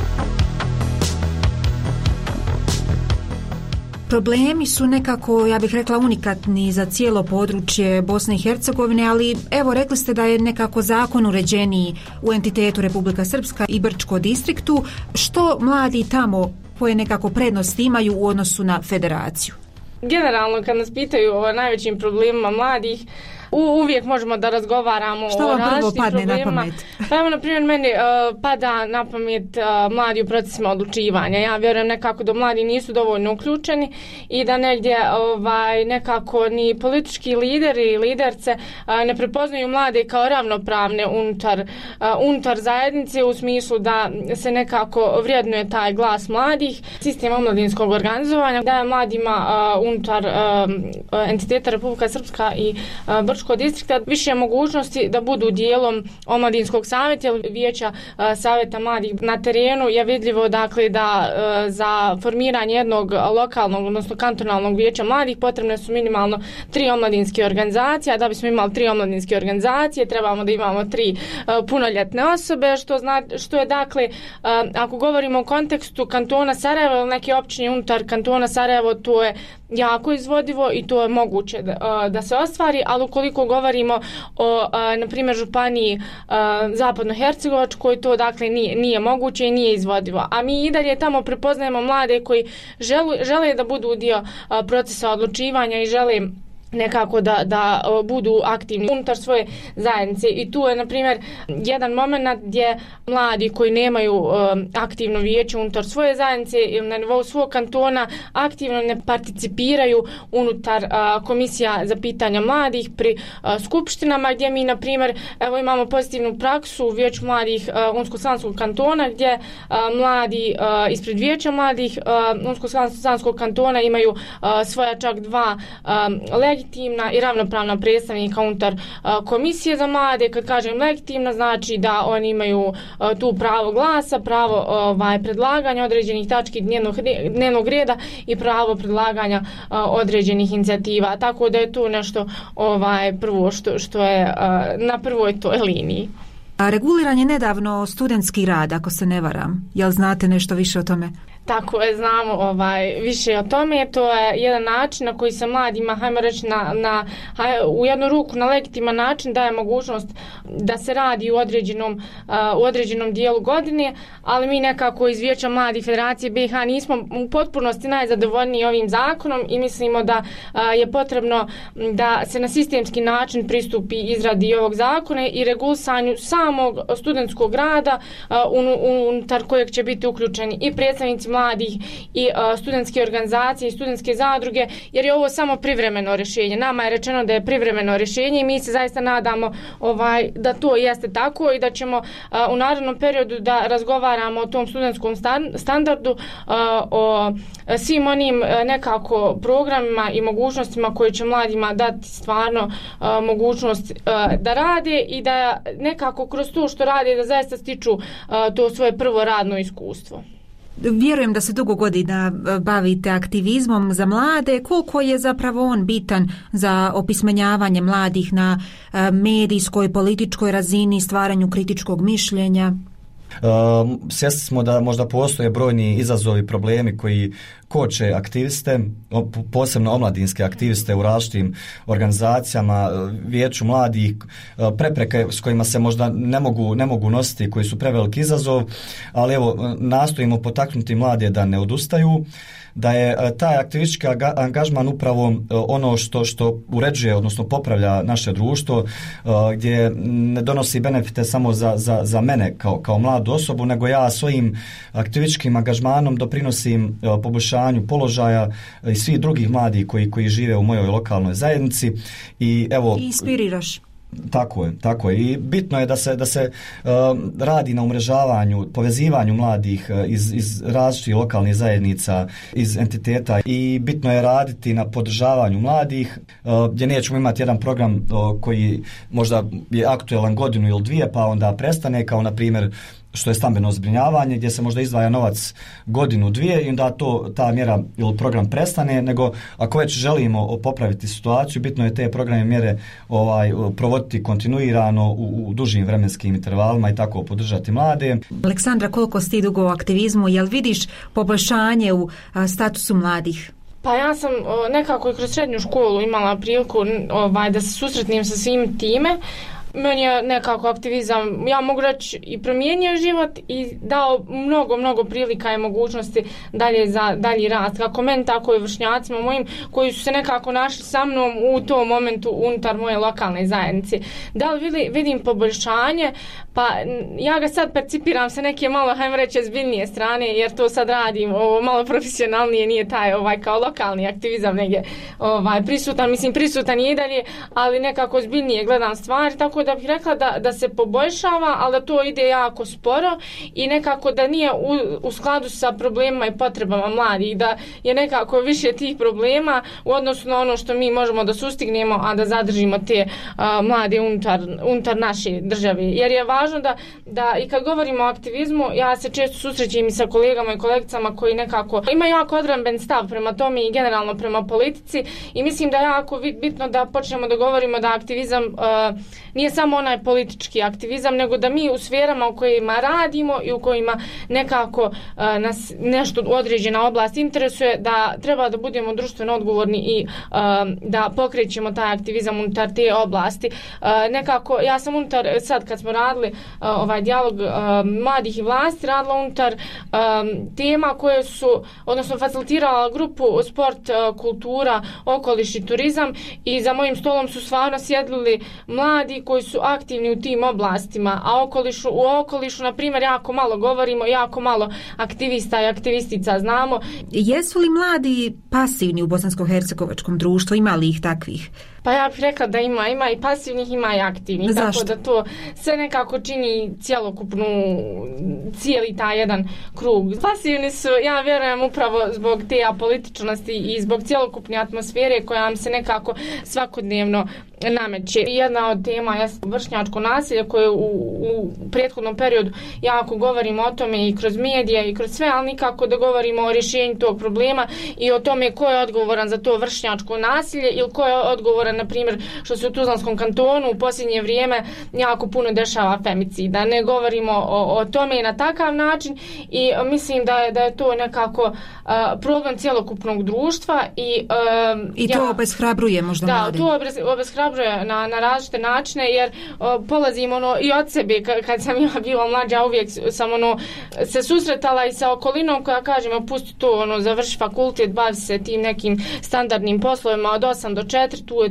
Problemi su nekako, ja bih rekla, unikatni za cijelo područje Bosne i Hercegovine, ali evo rekli ste da je nekako zakon uređeniji u entitetu Republika Srpska i Brčko distriktu. Što mladi tamo koje nekako prednosti imaju u odnosu na federaciju? Generalno kad nas pitaju o najvećim problemima mladih, U, uvijek možemo da razgovaramo što o različitim problemima. Što vam prvo padne na pamet? Pa evo, na primjer, meni uh, pada na pamet uh, mladi u procesima odlučivanja. Ja vjerujem nekako da mladi nisu dovoljno uključeni i da negdje ovaj, nekako ni politički lideri i liderce uh, ne prepoznaju mlade kao ravnopravne unutar, uh, unutar zajednice u smislu da se nekako vrijednuje taj glas mladih. Sistem omladinskog organizovanja daje mladima uh, unutar uh, entiteta Republika Srpska i uh, Brčko distrikta više mogućnosti da budu dijelom omladinskog savjeta ili vijeća uh, savjeta mladih. Na terenu je vidljivo dakle da uh, za formiranje jednog lokalnog, odnosno kantonalnog vijeća mladih potrebne su minimalno tri omladinske organizacije, a da bismo imali tri omladinske organizacije trebamo da imamo tri uh, punoljetne osobe, što, zna, što je dakle, uh, ako govorimo o kontekstu kantona Sarajevo ili neke općine unutar kantona Sarajevo, to je jako izvodivo i to je moguće da, da se ostvari, ali ukoliko govorimo o, na primjer, županiji Zapadno-Hercegovačkoj, to dakle nije, nije moguće i nije izvodivo. A mi i dalje tamo prepoznajemo mlade koji želu, žele da budu dio procesa odlučivanja i žele nekako da, da budu aktivni unutar svoje zajednice i tu je na primjer jedan moment gdje mladi koji nemaju uh, aktivno vijeće unutar svoje zajednice ili na nivou svog kantona aktivno ne participiraju unutar uh, komisija za pitanja mladih pri uh, skupštinama gdje mi na primjer evo imamo pozitivnu praksu u vijeću mladih uh, Unsko-Sanskog kantona gdje uh, mladi uh, ispred vijeća mladih uh, Unsko-Sanskog kantona imaju uh, svoja čak dva um, legitimna i ravnopravna predstavnika unutar uh, komisije za mlade. Kad kažem legitimna, znači da oni imaju uh, tu pravo glasa, pravo ovaj, predlaganja određenih tački dnevnog, dnevnog reda i pravo predlaganja uh, određenih inicijativa. Tako da je tu nešto ovaj, prvo što, što je uh, na prvoj toj liniji. A reguliran je nedavno studentski rad, ako se ne varam. Jel znate nešto više o tome? Tako je, znamo ovaj, više o tome. To je jedan način na koji se mladima, hajmo reći, na, na, u jednu ruku na legitiman način daje mogućnost da se radi u određenom, uh, u određenom dijelu godine, ali mi nekako iz Vijeća mladih Federacije B i H nismo u potpunosti najzadovoljniji ovim zakonom i mislimo da uh, je potrebno da se na sistemski način pristupi izradi ovog zakona i regulisanju sam samog studentskog rada unutar kojeg će biti uključeni i predstavnici mladih i studentske organizacije i studentske zadruge, jer je ovo samo privremeno rješenje. Nama je rečeno da je privremeno rješenje i mi se zaista nadamo ovaj, da to jeste tako i da ćemo u narednom periodu da razgovaramo o tom studentskom standardu, o svim onim nekako programima i mogućnostima koje će mladima dati stvarno mogućnost da rade i da nekako kroz to što rade da zaista stiču to svoje prvo radno iskustvo. Vjerujem da se dugo godina bavite aktivizmom za mlade. Koliko je zapravo on bitan za opismenjavanje mladih na medijskoj, političkoj razini, stvaranju kritičkog mišljenja? Uh, svjesni smo da možda postoje brojni izazovi, problemi koji koče aktiviste, posebno omladinske aktiviste u različitim organizacijama, vijeću mladih, prepreke s kojima se možda ne mogu, ne mogu nositi, koji su preveliki izazov, ali evo, nastojimo potaknuti mlade da ne odustaju, da je taj aktivistički angažman upravo ono što, što uređuje, odnosno popravlja naše društvo, gdje ne donosi benefite samo za, za, za mene kao, kao mladu osobu, nego ja svojim aktivističkim angažmanom doprinosim poboljšanju položaja i svih drugih mladih koji, koji žive u mojoj lokalnoj zajednici. I evo, I inspiriraš. Tako je, tako je. I bitno je da se, da se uh, radi na umrežavanju, povezivanju mladih uh, iz, iz različitih lokalnih zajednica, iz entiteta i bitno je raditi na podržavanju mladih, uh, gdje nećemo imati jedan program uh, koji možda je aktuelan godinu ili dvije pa onda prestane, kao na primjer što je stambeno zbrinjavanje, gdje se možda izdvaja novac godinu, dvije i onda to, ta mjera ili program prestane, nego ako već želimo popraviti situaciju, bitno je te programe mjere ovaj, provoditi kontinuirano u, u dužim vremenskim intervalima i tako podržati mlade. Aleksandra, koliko si ti dugo u aktivizmu, jel vidiš poboljšanje u a, statusu mladih? Pa ja sam o, nekako i kroz srednju školu imala priliku ovaj, da se susretnem sa svim time. Meni je nekako aktivizam, ja mogu reći, i promijenio život i dao mnogo, mnogo prilika i mogućnosti dalje za dalji rast. Kako meni, tako i vršnjacima mojim koji su se nekako našli sa mnom u tom momentu unutar moje lokalne zajednice. Da li vidim poboljšanje? Pa ja ga sad percipiram sa neke malo, hajmo reći, zbiljnije strane, jer to sad radim ovo malo profesionalnije, nije taj ovaj kao lokalni aktivizam negdje ovaj, prisutan, mislim prisutan je i dalje, ali nekako zbiljnije gledam stvari, tako da bih rekla da, da se poboljšava, ali da to ide jako sporo i nekako da nije u, u skladu sa problemima i potrebama mladih, da je nekako više tih problema u odnosu na ono što mi možemo da sustignemo, a da zadržimo te a, mlade unutar, unutar naše države. Jer je važno da, da i kad govorimo o aktivizmu, ja se često susrećem i sa kolegama i kolegicama koji nekako imaju jako odbramben stav prema tome i generalno prema politici i mislim da je jako bitno da počnemo da govorimo da aktivizam a, nije samo onaj politički aktivizam, nego da mi u sferama u kojima radimo i u kojima nekako uh, nas nešto određena oblast interesuje, da treba da budemo društveno odgovorni i uh, da pokrećemo taj aktivizam unutar te oblasti. Uh, nekako, ja sam unutar, sad kad smo radili uh, ovaj dijalog uh, mladih i vlasti, radila unutar um, tema koje su, odnosno facilitirala grupu sport, uh, kultura, okoliš i turizam i za mojim stolom su stvarno sjedili mladi koji su aktivni u tim oblastima, a okolišu, u okolišu, na primjer, jako malo govorimo, jako malo aktivista i aktivistica znamo. Jesu li mladi pasivni u bosansko-hercegovačkom društvu? Ima li ih takvih? Pa ja bih rekla da ima, ima i pasivnih, ima i aktivnih. Zašto? Tako da to sve nekako čini cjelokupnu, cijeli taj jedan krug. Pasivni su, ja vjerujem, upravo zbog te apolitičnosti i zbog cjelokupne atmosfere koja vam se nekako svakodnevno nameće. Jedna od tema je vršnjačko nasilje koje u, u prethodnom periodu jako govorimo o tome i kroz medije i kroz sve, ali nikako da govorimo o rješenju tog problema i o tome ko je odgovoran za to vršnjačko nasilje ili ko je odgovoran, na primjer, što se u Tuzlanskom kantonu u posljednje vrijeme jako puno dešava femicida. Ne govorimo o, o tome i na takav način i mislim da je, da je to nekako uh, problem cjelokupnog društva i, uh, I to ja, obeshrabruje možda da, mladi. Da, to obeshrabruje na, na različite načine jer uh, polazim ono i od sebe kad, kad sam ja bila mlađa, uvijek sam ono se susretala i sa okolinom koja kaže pusti to, ono, završi fakultet, bavi se tim nekim standardnim poslovima od osam do četiri, tu je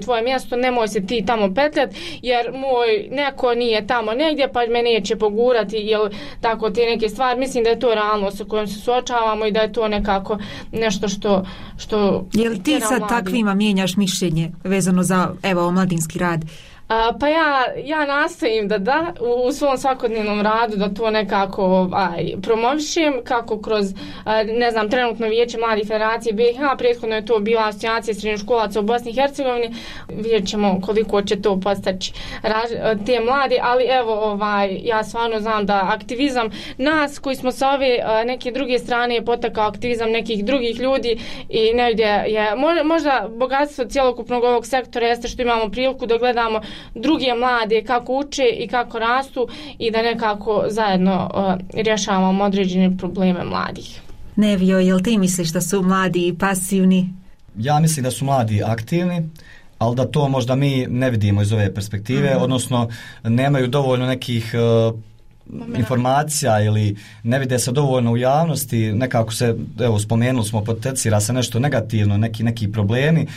tvoje mjesto, nemoj se ti tamo petljat, jer moj neko nije tamo negdje, pa me neće pogurati, ili tako te neke stvari. Mislim da je to realnost sa kojom se suočavamo i da je to nekako nešto što... što je li ti sad takvima mijenjaš mišljenje vezano za, evo, omladinski rad? A, pa ja, ja nastojim da da u, u svom svakodnevnom radu da to nekako aj, promovišem, kako kroz a, ne znam, trenutno vijeće mladih federacije B iH, prethodno je to bila asocijacija srednjoškolaca u Bosni i Hercegovini, vidjet ćemo koliko će to postaći raž, te mladi, ali evo ovaj, ja stvarno znam da aktivizam nas koji smo sa ove a, neke druge strane je potakao aktivizam nekih drugih ljudi i negdje je možda bogatstvo cjelokupnog ovog sektora jeste što imamo priliku da gledamo druge mlade kako uče i kako rastu i da nekako zajedno uh, rješavamo određene probleme mladih. Nevio, jel ti misliš da su mladi pasivni? Ja mislim da su mladi aktivni, ali da to možda mi ne vidimo iz ove perspektive, mm-hmm. odnosno nemaju dovoljno nekih uh, informacija ili ne vide se dovoljno u javnosti, nekako se, evo spomenuli smo, potencira se nešto negativno, neki neki problemi,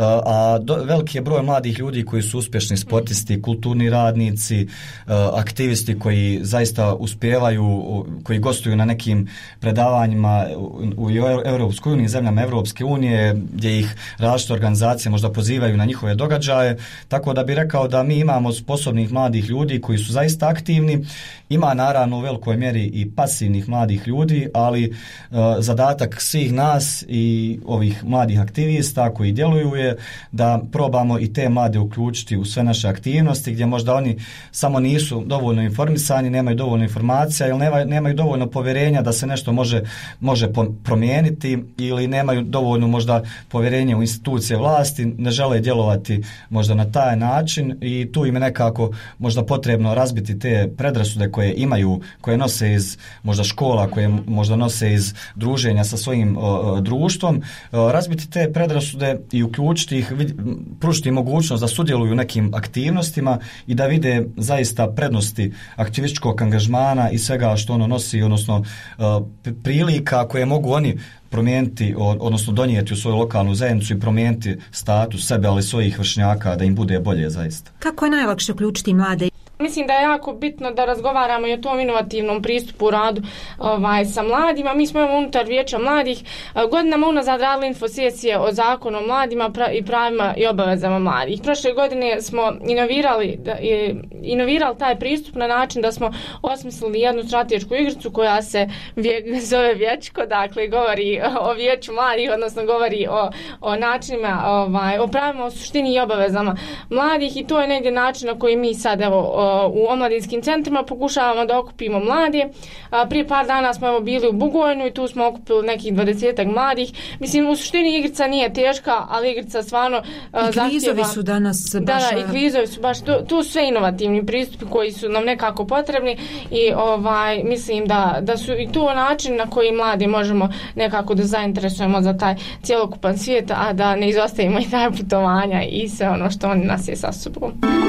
a do, veliki je broj mladih ljudi koji su uspješni sportisti, kulturni radnici, aktivisti koji zaista uspijevaju, koji gostuju na nekim predavanjima u Europskoj uniji, zemljama Europske unije, gdje ih različite organizacije možda pozivaju na njihove događaje, tako da bi rekao da mi imamo sposobnih mladih ljudi koji su zaista aktivni. Ima naravno u velikoj mjeri i pasivnih mladih ljudi, ali uh, zadatak svih nas i ovih mladih aktivista koji djeluju je da probamo i te mlade uključiti u sve naše aktivnosti, gdje možda oni samo nisu dovoljno informisani, nemaju dovoljno informacija ili nemaju, nemaju dovoljno povjerenja da se nešto može, može promijeniti ili nemaju dovoljno možda povjerenje u institucije vlasti, ne žele djelovati možda na taj način i tu im je nekako možda potrebno razbiti te predrasude koje imaju, koje nose iz možda škola, koje možda nose iz druženja sa svojim o, društvom, o, razbiti te predrasude i uključiti ih, pružiti mogućnost da sudjeluju u nekim aktivnostima i da vide zaista prednosti aktivističkog angažmana i svega što ono nosi, odnosno o, prilika koje mogu oni promijeniti, odnosno donijeti u svoju lokalnu zajednicu i promijeniti status sebe, ali svojih vršnjaka, da im bude bolje zaista. Kako je najlakše uključiti mlade? Mislim da je jako bitno da razgovaramo i o tom inovativnom pristupu u radu ovaj, sa mladima. Mi smo evo unutar vijeća mladih godinama unazad radili infosesije o zakonu o mladima i pravima i obavezama mladih. Prošle godine smo inovirali, inovirali taj pristup na način da smo osmislili jednu stratešku igricu koja se vje, zove Vječko, dakle govori o vijeću mladih, odnosno govori o, o načinima, ovaj, o pravima, o suštini i obavezama mladih i to je negdje način na koji mi sad evo u omladinskim centrima pokušavamo da okupimo mlade. Prije par dana smo evo bili u Bugojnu i tu smo okupili nekih dvadesetak mladih. Mislim, u suštini igrica nije teška, ali igrica stvarno zahtjeva... I kvizovi zahtjeva... su danas baš... Da, da, i kvizovi su baš... Tu, tu sve inovativni pristupi koji su nam nekako potrebni i ovaj, mislim da, da su i to način na koji mladi možemo nekako da zainteresujemo za taj cjelokupan svijet, a da ne izostavimo i taj putovanja i sve ono što oni nas je sa sobom.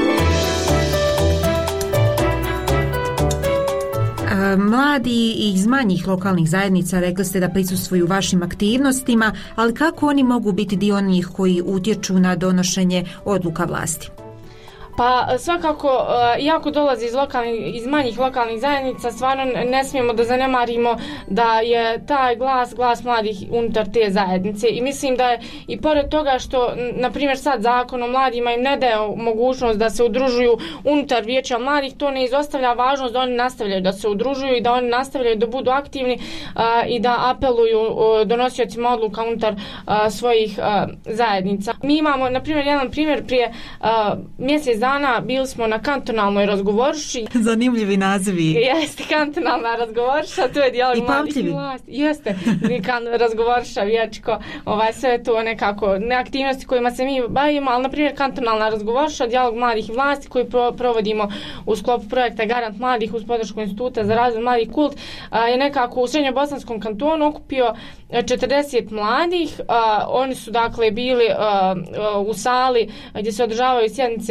Mladi iz manjih lokalnih zajednica rekli ste da prisustvuju vašim aktivnostima, ali kako oni mogu biti dio onih koji utječu na donošenje odluka vlasti? Pa svakako, jako dolazi iz, lokalnih, iz manjih lokalnih zajednica, stvarno ne smijemo da zanemarimo da je taj glas, glas mladih unutar te zajednice i mislim da je i pored toga što, na primjer sad zakon o mladima im ne daje mogućnost da se udružuju unutar vijeća mladih, to ne izostavlja važnost da oni nastavljaju da se udružuju i da oni nastavljaju da budu aktivni a, i da apeluju a, donosiocima odluka unutar a, svojih a, zajednica. Mi imamo, na primjer, jedan primjer prije a, mjesec dana bili smo na kantonalnoj razgovorši. Zanimljivi nazivi. Jeste, kantonalna razgovorša, to je dijalog mladih i vlasti. Jeste, razgovorša, Vječko, ovaj, sve to nekako, ne aktivnosti kojima se mi bavimo, ali na primjer kantonalna razgovorša, dijalog mladih i vlasti koji pro, provodimo u sklopu projekta Garant mladih uz podršku Instituta za razvoj mladih Kult, a, je nekako u Srednjobosanskom kantonu okupio četrdeset mladih. A, oni su dakle bili a, a, u sali gdje se održavaju sjednice vlade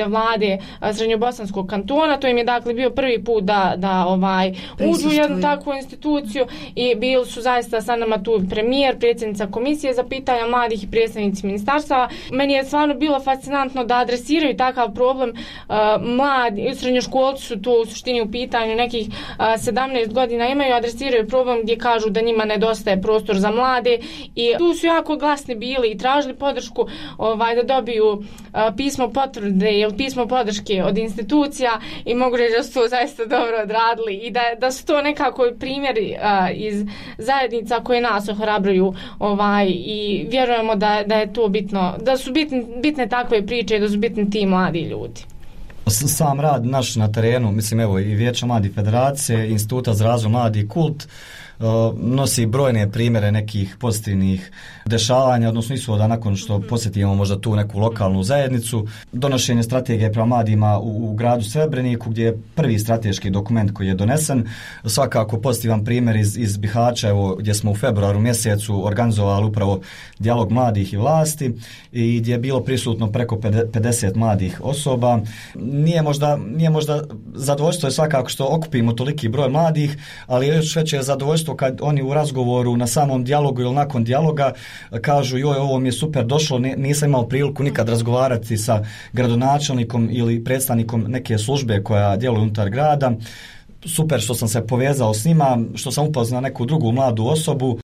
mlade Srednjobosanskog kantona. To im je dakle bio prvi put da, da ovaj, uđu u jednu takvu instituciju i bili su zaista sa nama tu premijer, predsjednica komisije za pitanja mladih i predstavnici ministarstava. Meni je stvarno bilo fascinantno da adresiraju takav problem. Uh, mladi, srednjoškolci su to u suštini u pitanju nekih uh, sedamnaest godina imaju, adresiraju problem gdje kažu da njima nedostaje prostor za mlade i tu su jako glasni bili i tražili podršku ovaj, da dobiju uh, pismo potvrde ili pismo podrške od institucija i mogu reći da su to zaista dobro odradili i da, da su to nekako primjeri uh, iz zajednica koje nas ohrabruju ovaj, i vjerujemo da, da je to bitno, da su bitne, bitne takve priče i da su bitni ti mladi ljudi. Sam rad naš na terenu, mislim evo i Vijeća mladih federacije, Instituta za razvoj mladih Kult, nosi brojne primjere nekih pozitivnih dešavanja, odnosno ishoda nakon što posjetimo možda tu neku lokalnu zajednicu. Donošenje strategije prema mladima u, u gradu Srebreniku, gdje je prvi strateški dokument koji je donesen. Svakako pozitivan primjer iz, iz Bihaća, evo, gdje smo u februaru mjesecu organizovali upravo dijalog mladih i vlasti i gdje je bilo prisutno preko pedeset mladih osoba. Nije možda, nije možda zadovoljstvo je svakako što okupimo toliki broj mladih, ali još veće je zadovoljstvo kad oni u razgovoru na samom dijalogu ili nakon dijaloga kažu joj, ovo mi je super došlo, nisam imao priliku nikad razgovarati sa gradonačelnikom ili predstavnikom neke službe koja djeluje unutar grada. Super što sam se povezao s njima, što sam upoznao neku drugu mladu osobu.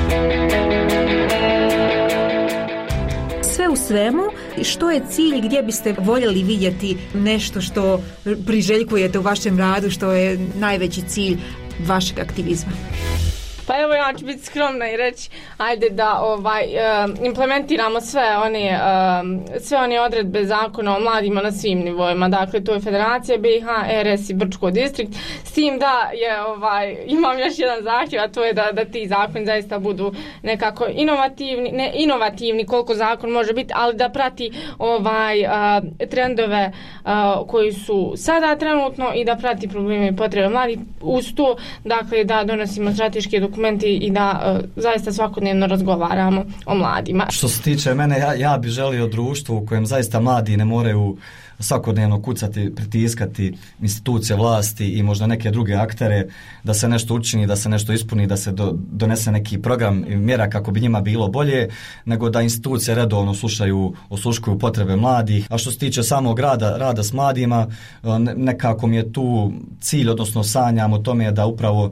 Sve u svemu, što je cilj, gdje biste voljeli vidjeti nešto što priželjkujete u vašem radu, što je najveći cilj vašeg aktivizma? Pa evo ja ću biti skromna i reći ajde da ovaj, uh, implementiramo sve one, uh, sve one odredbe zakona o mladima na svim nivoima. Dakle, to je Federacija B i H, R S i Brčko distrikt. S tim da je, ovaj, imam još jedan zahtjev, a to je da, da ti zakoni zaista budu nekako inovativni, ne inovativni koliko zakon može biti, ali da prati ovaj, uh, trendove uh, koji su sada trenutno i da prati probleme i potrebe mladih. Uz to, dakle, da donosimo strateške dokumente i da uh, zaista svakodnevno razgovaramo o mladima. Što se tiče mene, ja, ja bih želio društvo u kojem zaista mladi ne moraju svakodnevno kucati, pritiskati institucije vlasti i možda neke druge aktere da se nešto učini, da se nešto ispuni, da se do, donese neki program i mjera kako bi njima bilo bolje, nego da institucije redovno slušaju, osluškuju potrebe mladih. A što se tiče samog rada, rada s mladima, nekako mi je tu cilj, odnosno sanjam o tome da upravo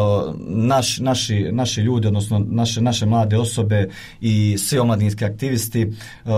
naš, naši, naši ljudi, odnosno naše, naše mlade osobe i svi omladinski aktivisti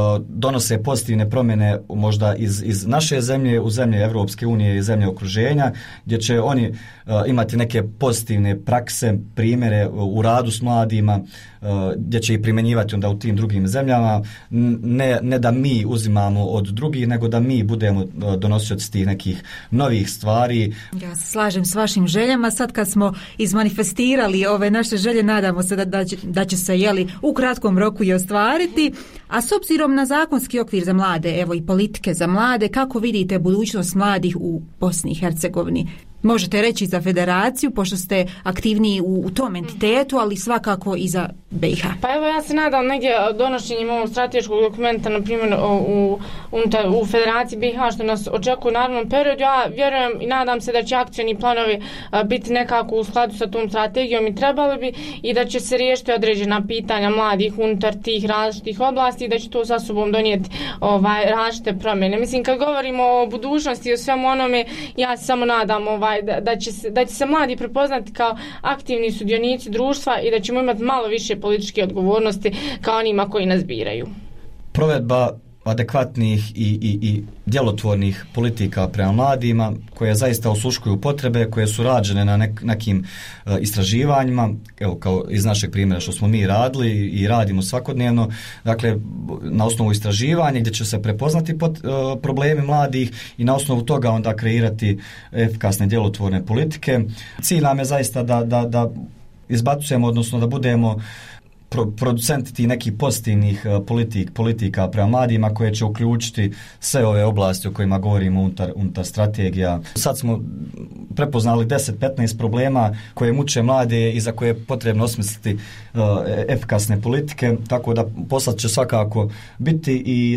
donose pozitivne promjene možda iz iz naše zemlje u zemlje Evropske unije i zemlje okruženja, gdje će oni uh, imati neke pozitivne prakse, primjere u radu s mladima, uh, gdje će ih primjenjivati onda u tim drugim zemljama. Ne, ne da mi uzimamo od drugih, nego da mi budemo uh, donosioci tih nekih novih stvari. Ja se slažem s vašim željama. Sad kad smo izmanifestirali ove naše želje, nadamo se da, da, će, da će se jeli, u kratkom roku i ostvariti. A s obzirom na zakonski okvir za mlade, evo i politike za mlade, kako vidite budućnost mladih u Bosni i Hercegovini? Možete reći za federaciju, pošto ste aktivniji u, u tom entitetu, ali svakako i za B i H. Pa evo ja se nadam negdje donošenjem ovog strateškog dokumenta, na primjer u, unutar, u federaciji B i H, što nas očekuje u narednom periodu. Ja vjerujem i nadam se da će akcioni planovi a, biti nekako u skladu sa tom strategijom i trebali bi, i da će se riješiti određena pitanja mladih unutar tih različitih oblasti i da će to sa sobom donijeti ovaj, različite promjene. Mislim, kad govorimo o budućnosti i o svemu onome, ja se samo nadam ovaj, Da, da, će se, da će se mladi prepoznati kao aktivni sudionici društva i da ćemo imati malo više političke odgovornosti kao onima koji nas biraju. Provedba adekvatnih i, i, i djelotvornih politika prema mladima koje zaista osluškuju potrebe, koje su rađene na nek, nekim uh, istraživanjima, evo kao iz našeg primjera što smo mi radili i radimo svakodnevno, dakle na osnovu istraživanja gdje će se prepoznati pot, uh, problemi mladih i na osnovu toga onda kreirati efikasne djelotvorne politike. Cilj nam je zaista da, da, da izbacujemo, odnosno da budemo producenti tih nekih pozitivnih politik, politika prema mladima koje će uključiti sve ove oblasti o kojima govorimo unutar, unutar strategija. Sad smo prepoznali deset do petnaest problema koje muče mlade i za koje je potrebno osmisliti uh, efikasne politike, tako da poslat će svakako biti i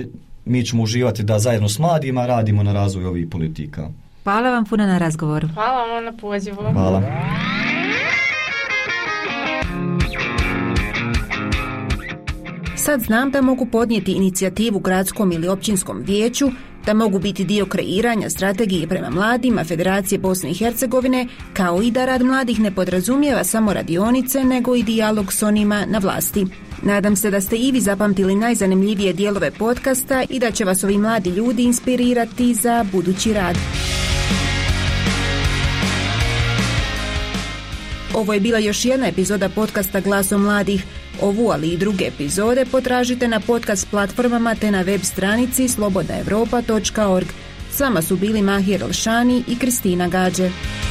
mi ćemo uživati da zajedno s mladima radimo na razvoju ovih politika. Hvala vam puno na razgovoru. Hvala vam na pozivu. Hvala. Sad znam da mogu podnijeti inicijativu gradskom ili općinskom vijeću, da mogu biti dio kreiranja strategije prema mladima Federacije Bosne i Hercegovine, kao i da rad mladih ne podrazumijeva samo radionice, nego i dijalog s onima na vlasti. Nadam se da ste i vi zapamtili najzanimljivije dijelove podcasta i da će vas ovi mladi ljudi inspirirati za budući rad. Ovo je bila još jedna epizoda podcasta Glasom mladih. Ovu, ali i druge epizode potražite na podcast platformama te na web stranici slobodna europa točka org. S vama su bili Mahir Elšani i Kristina Gađe.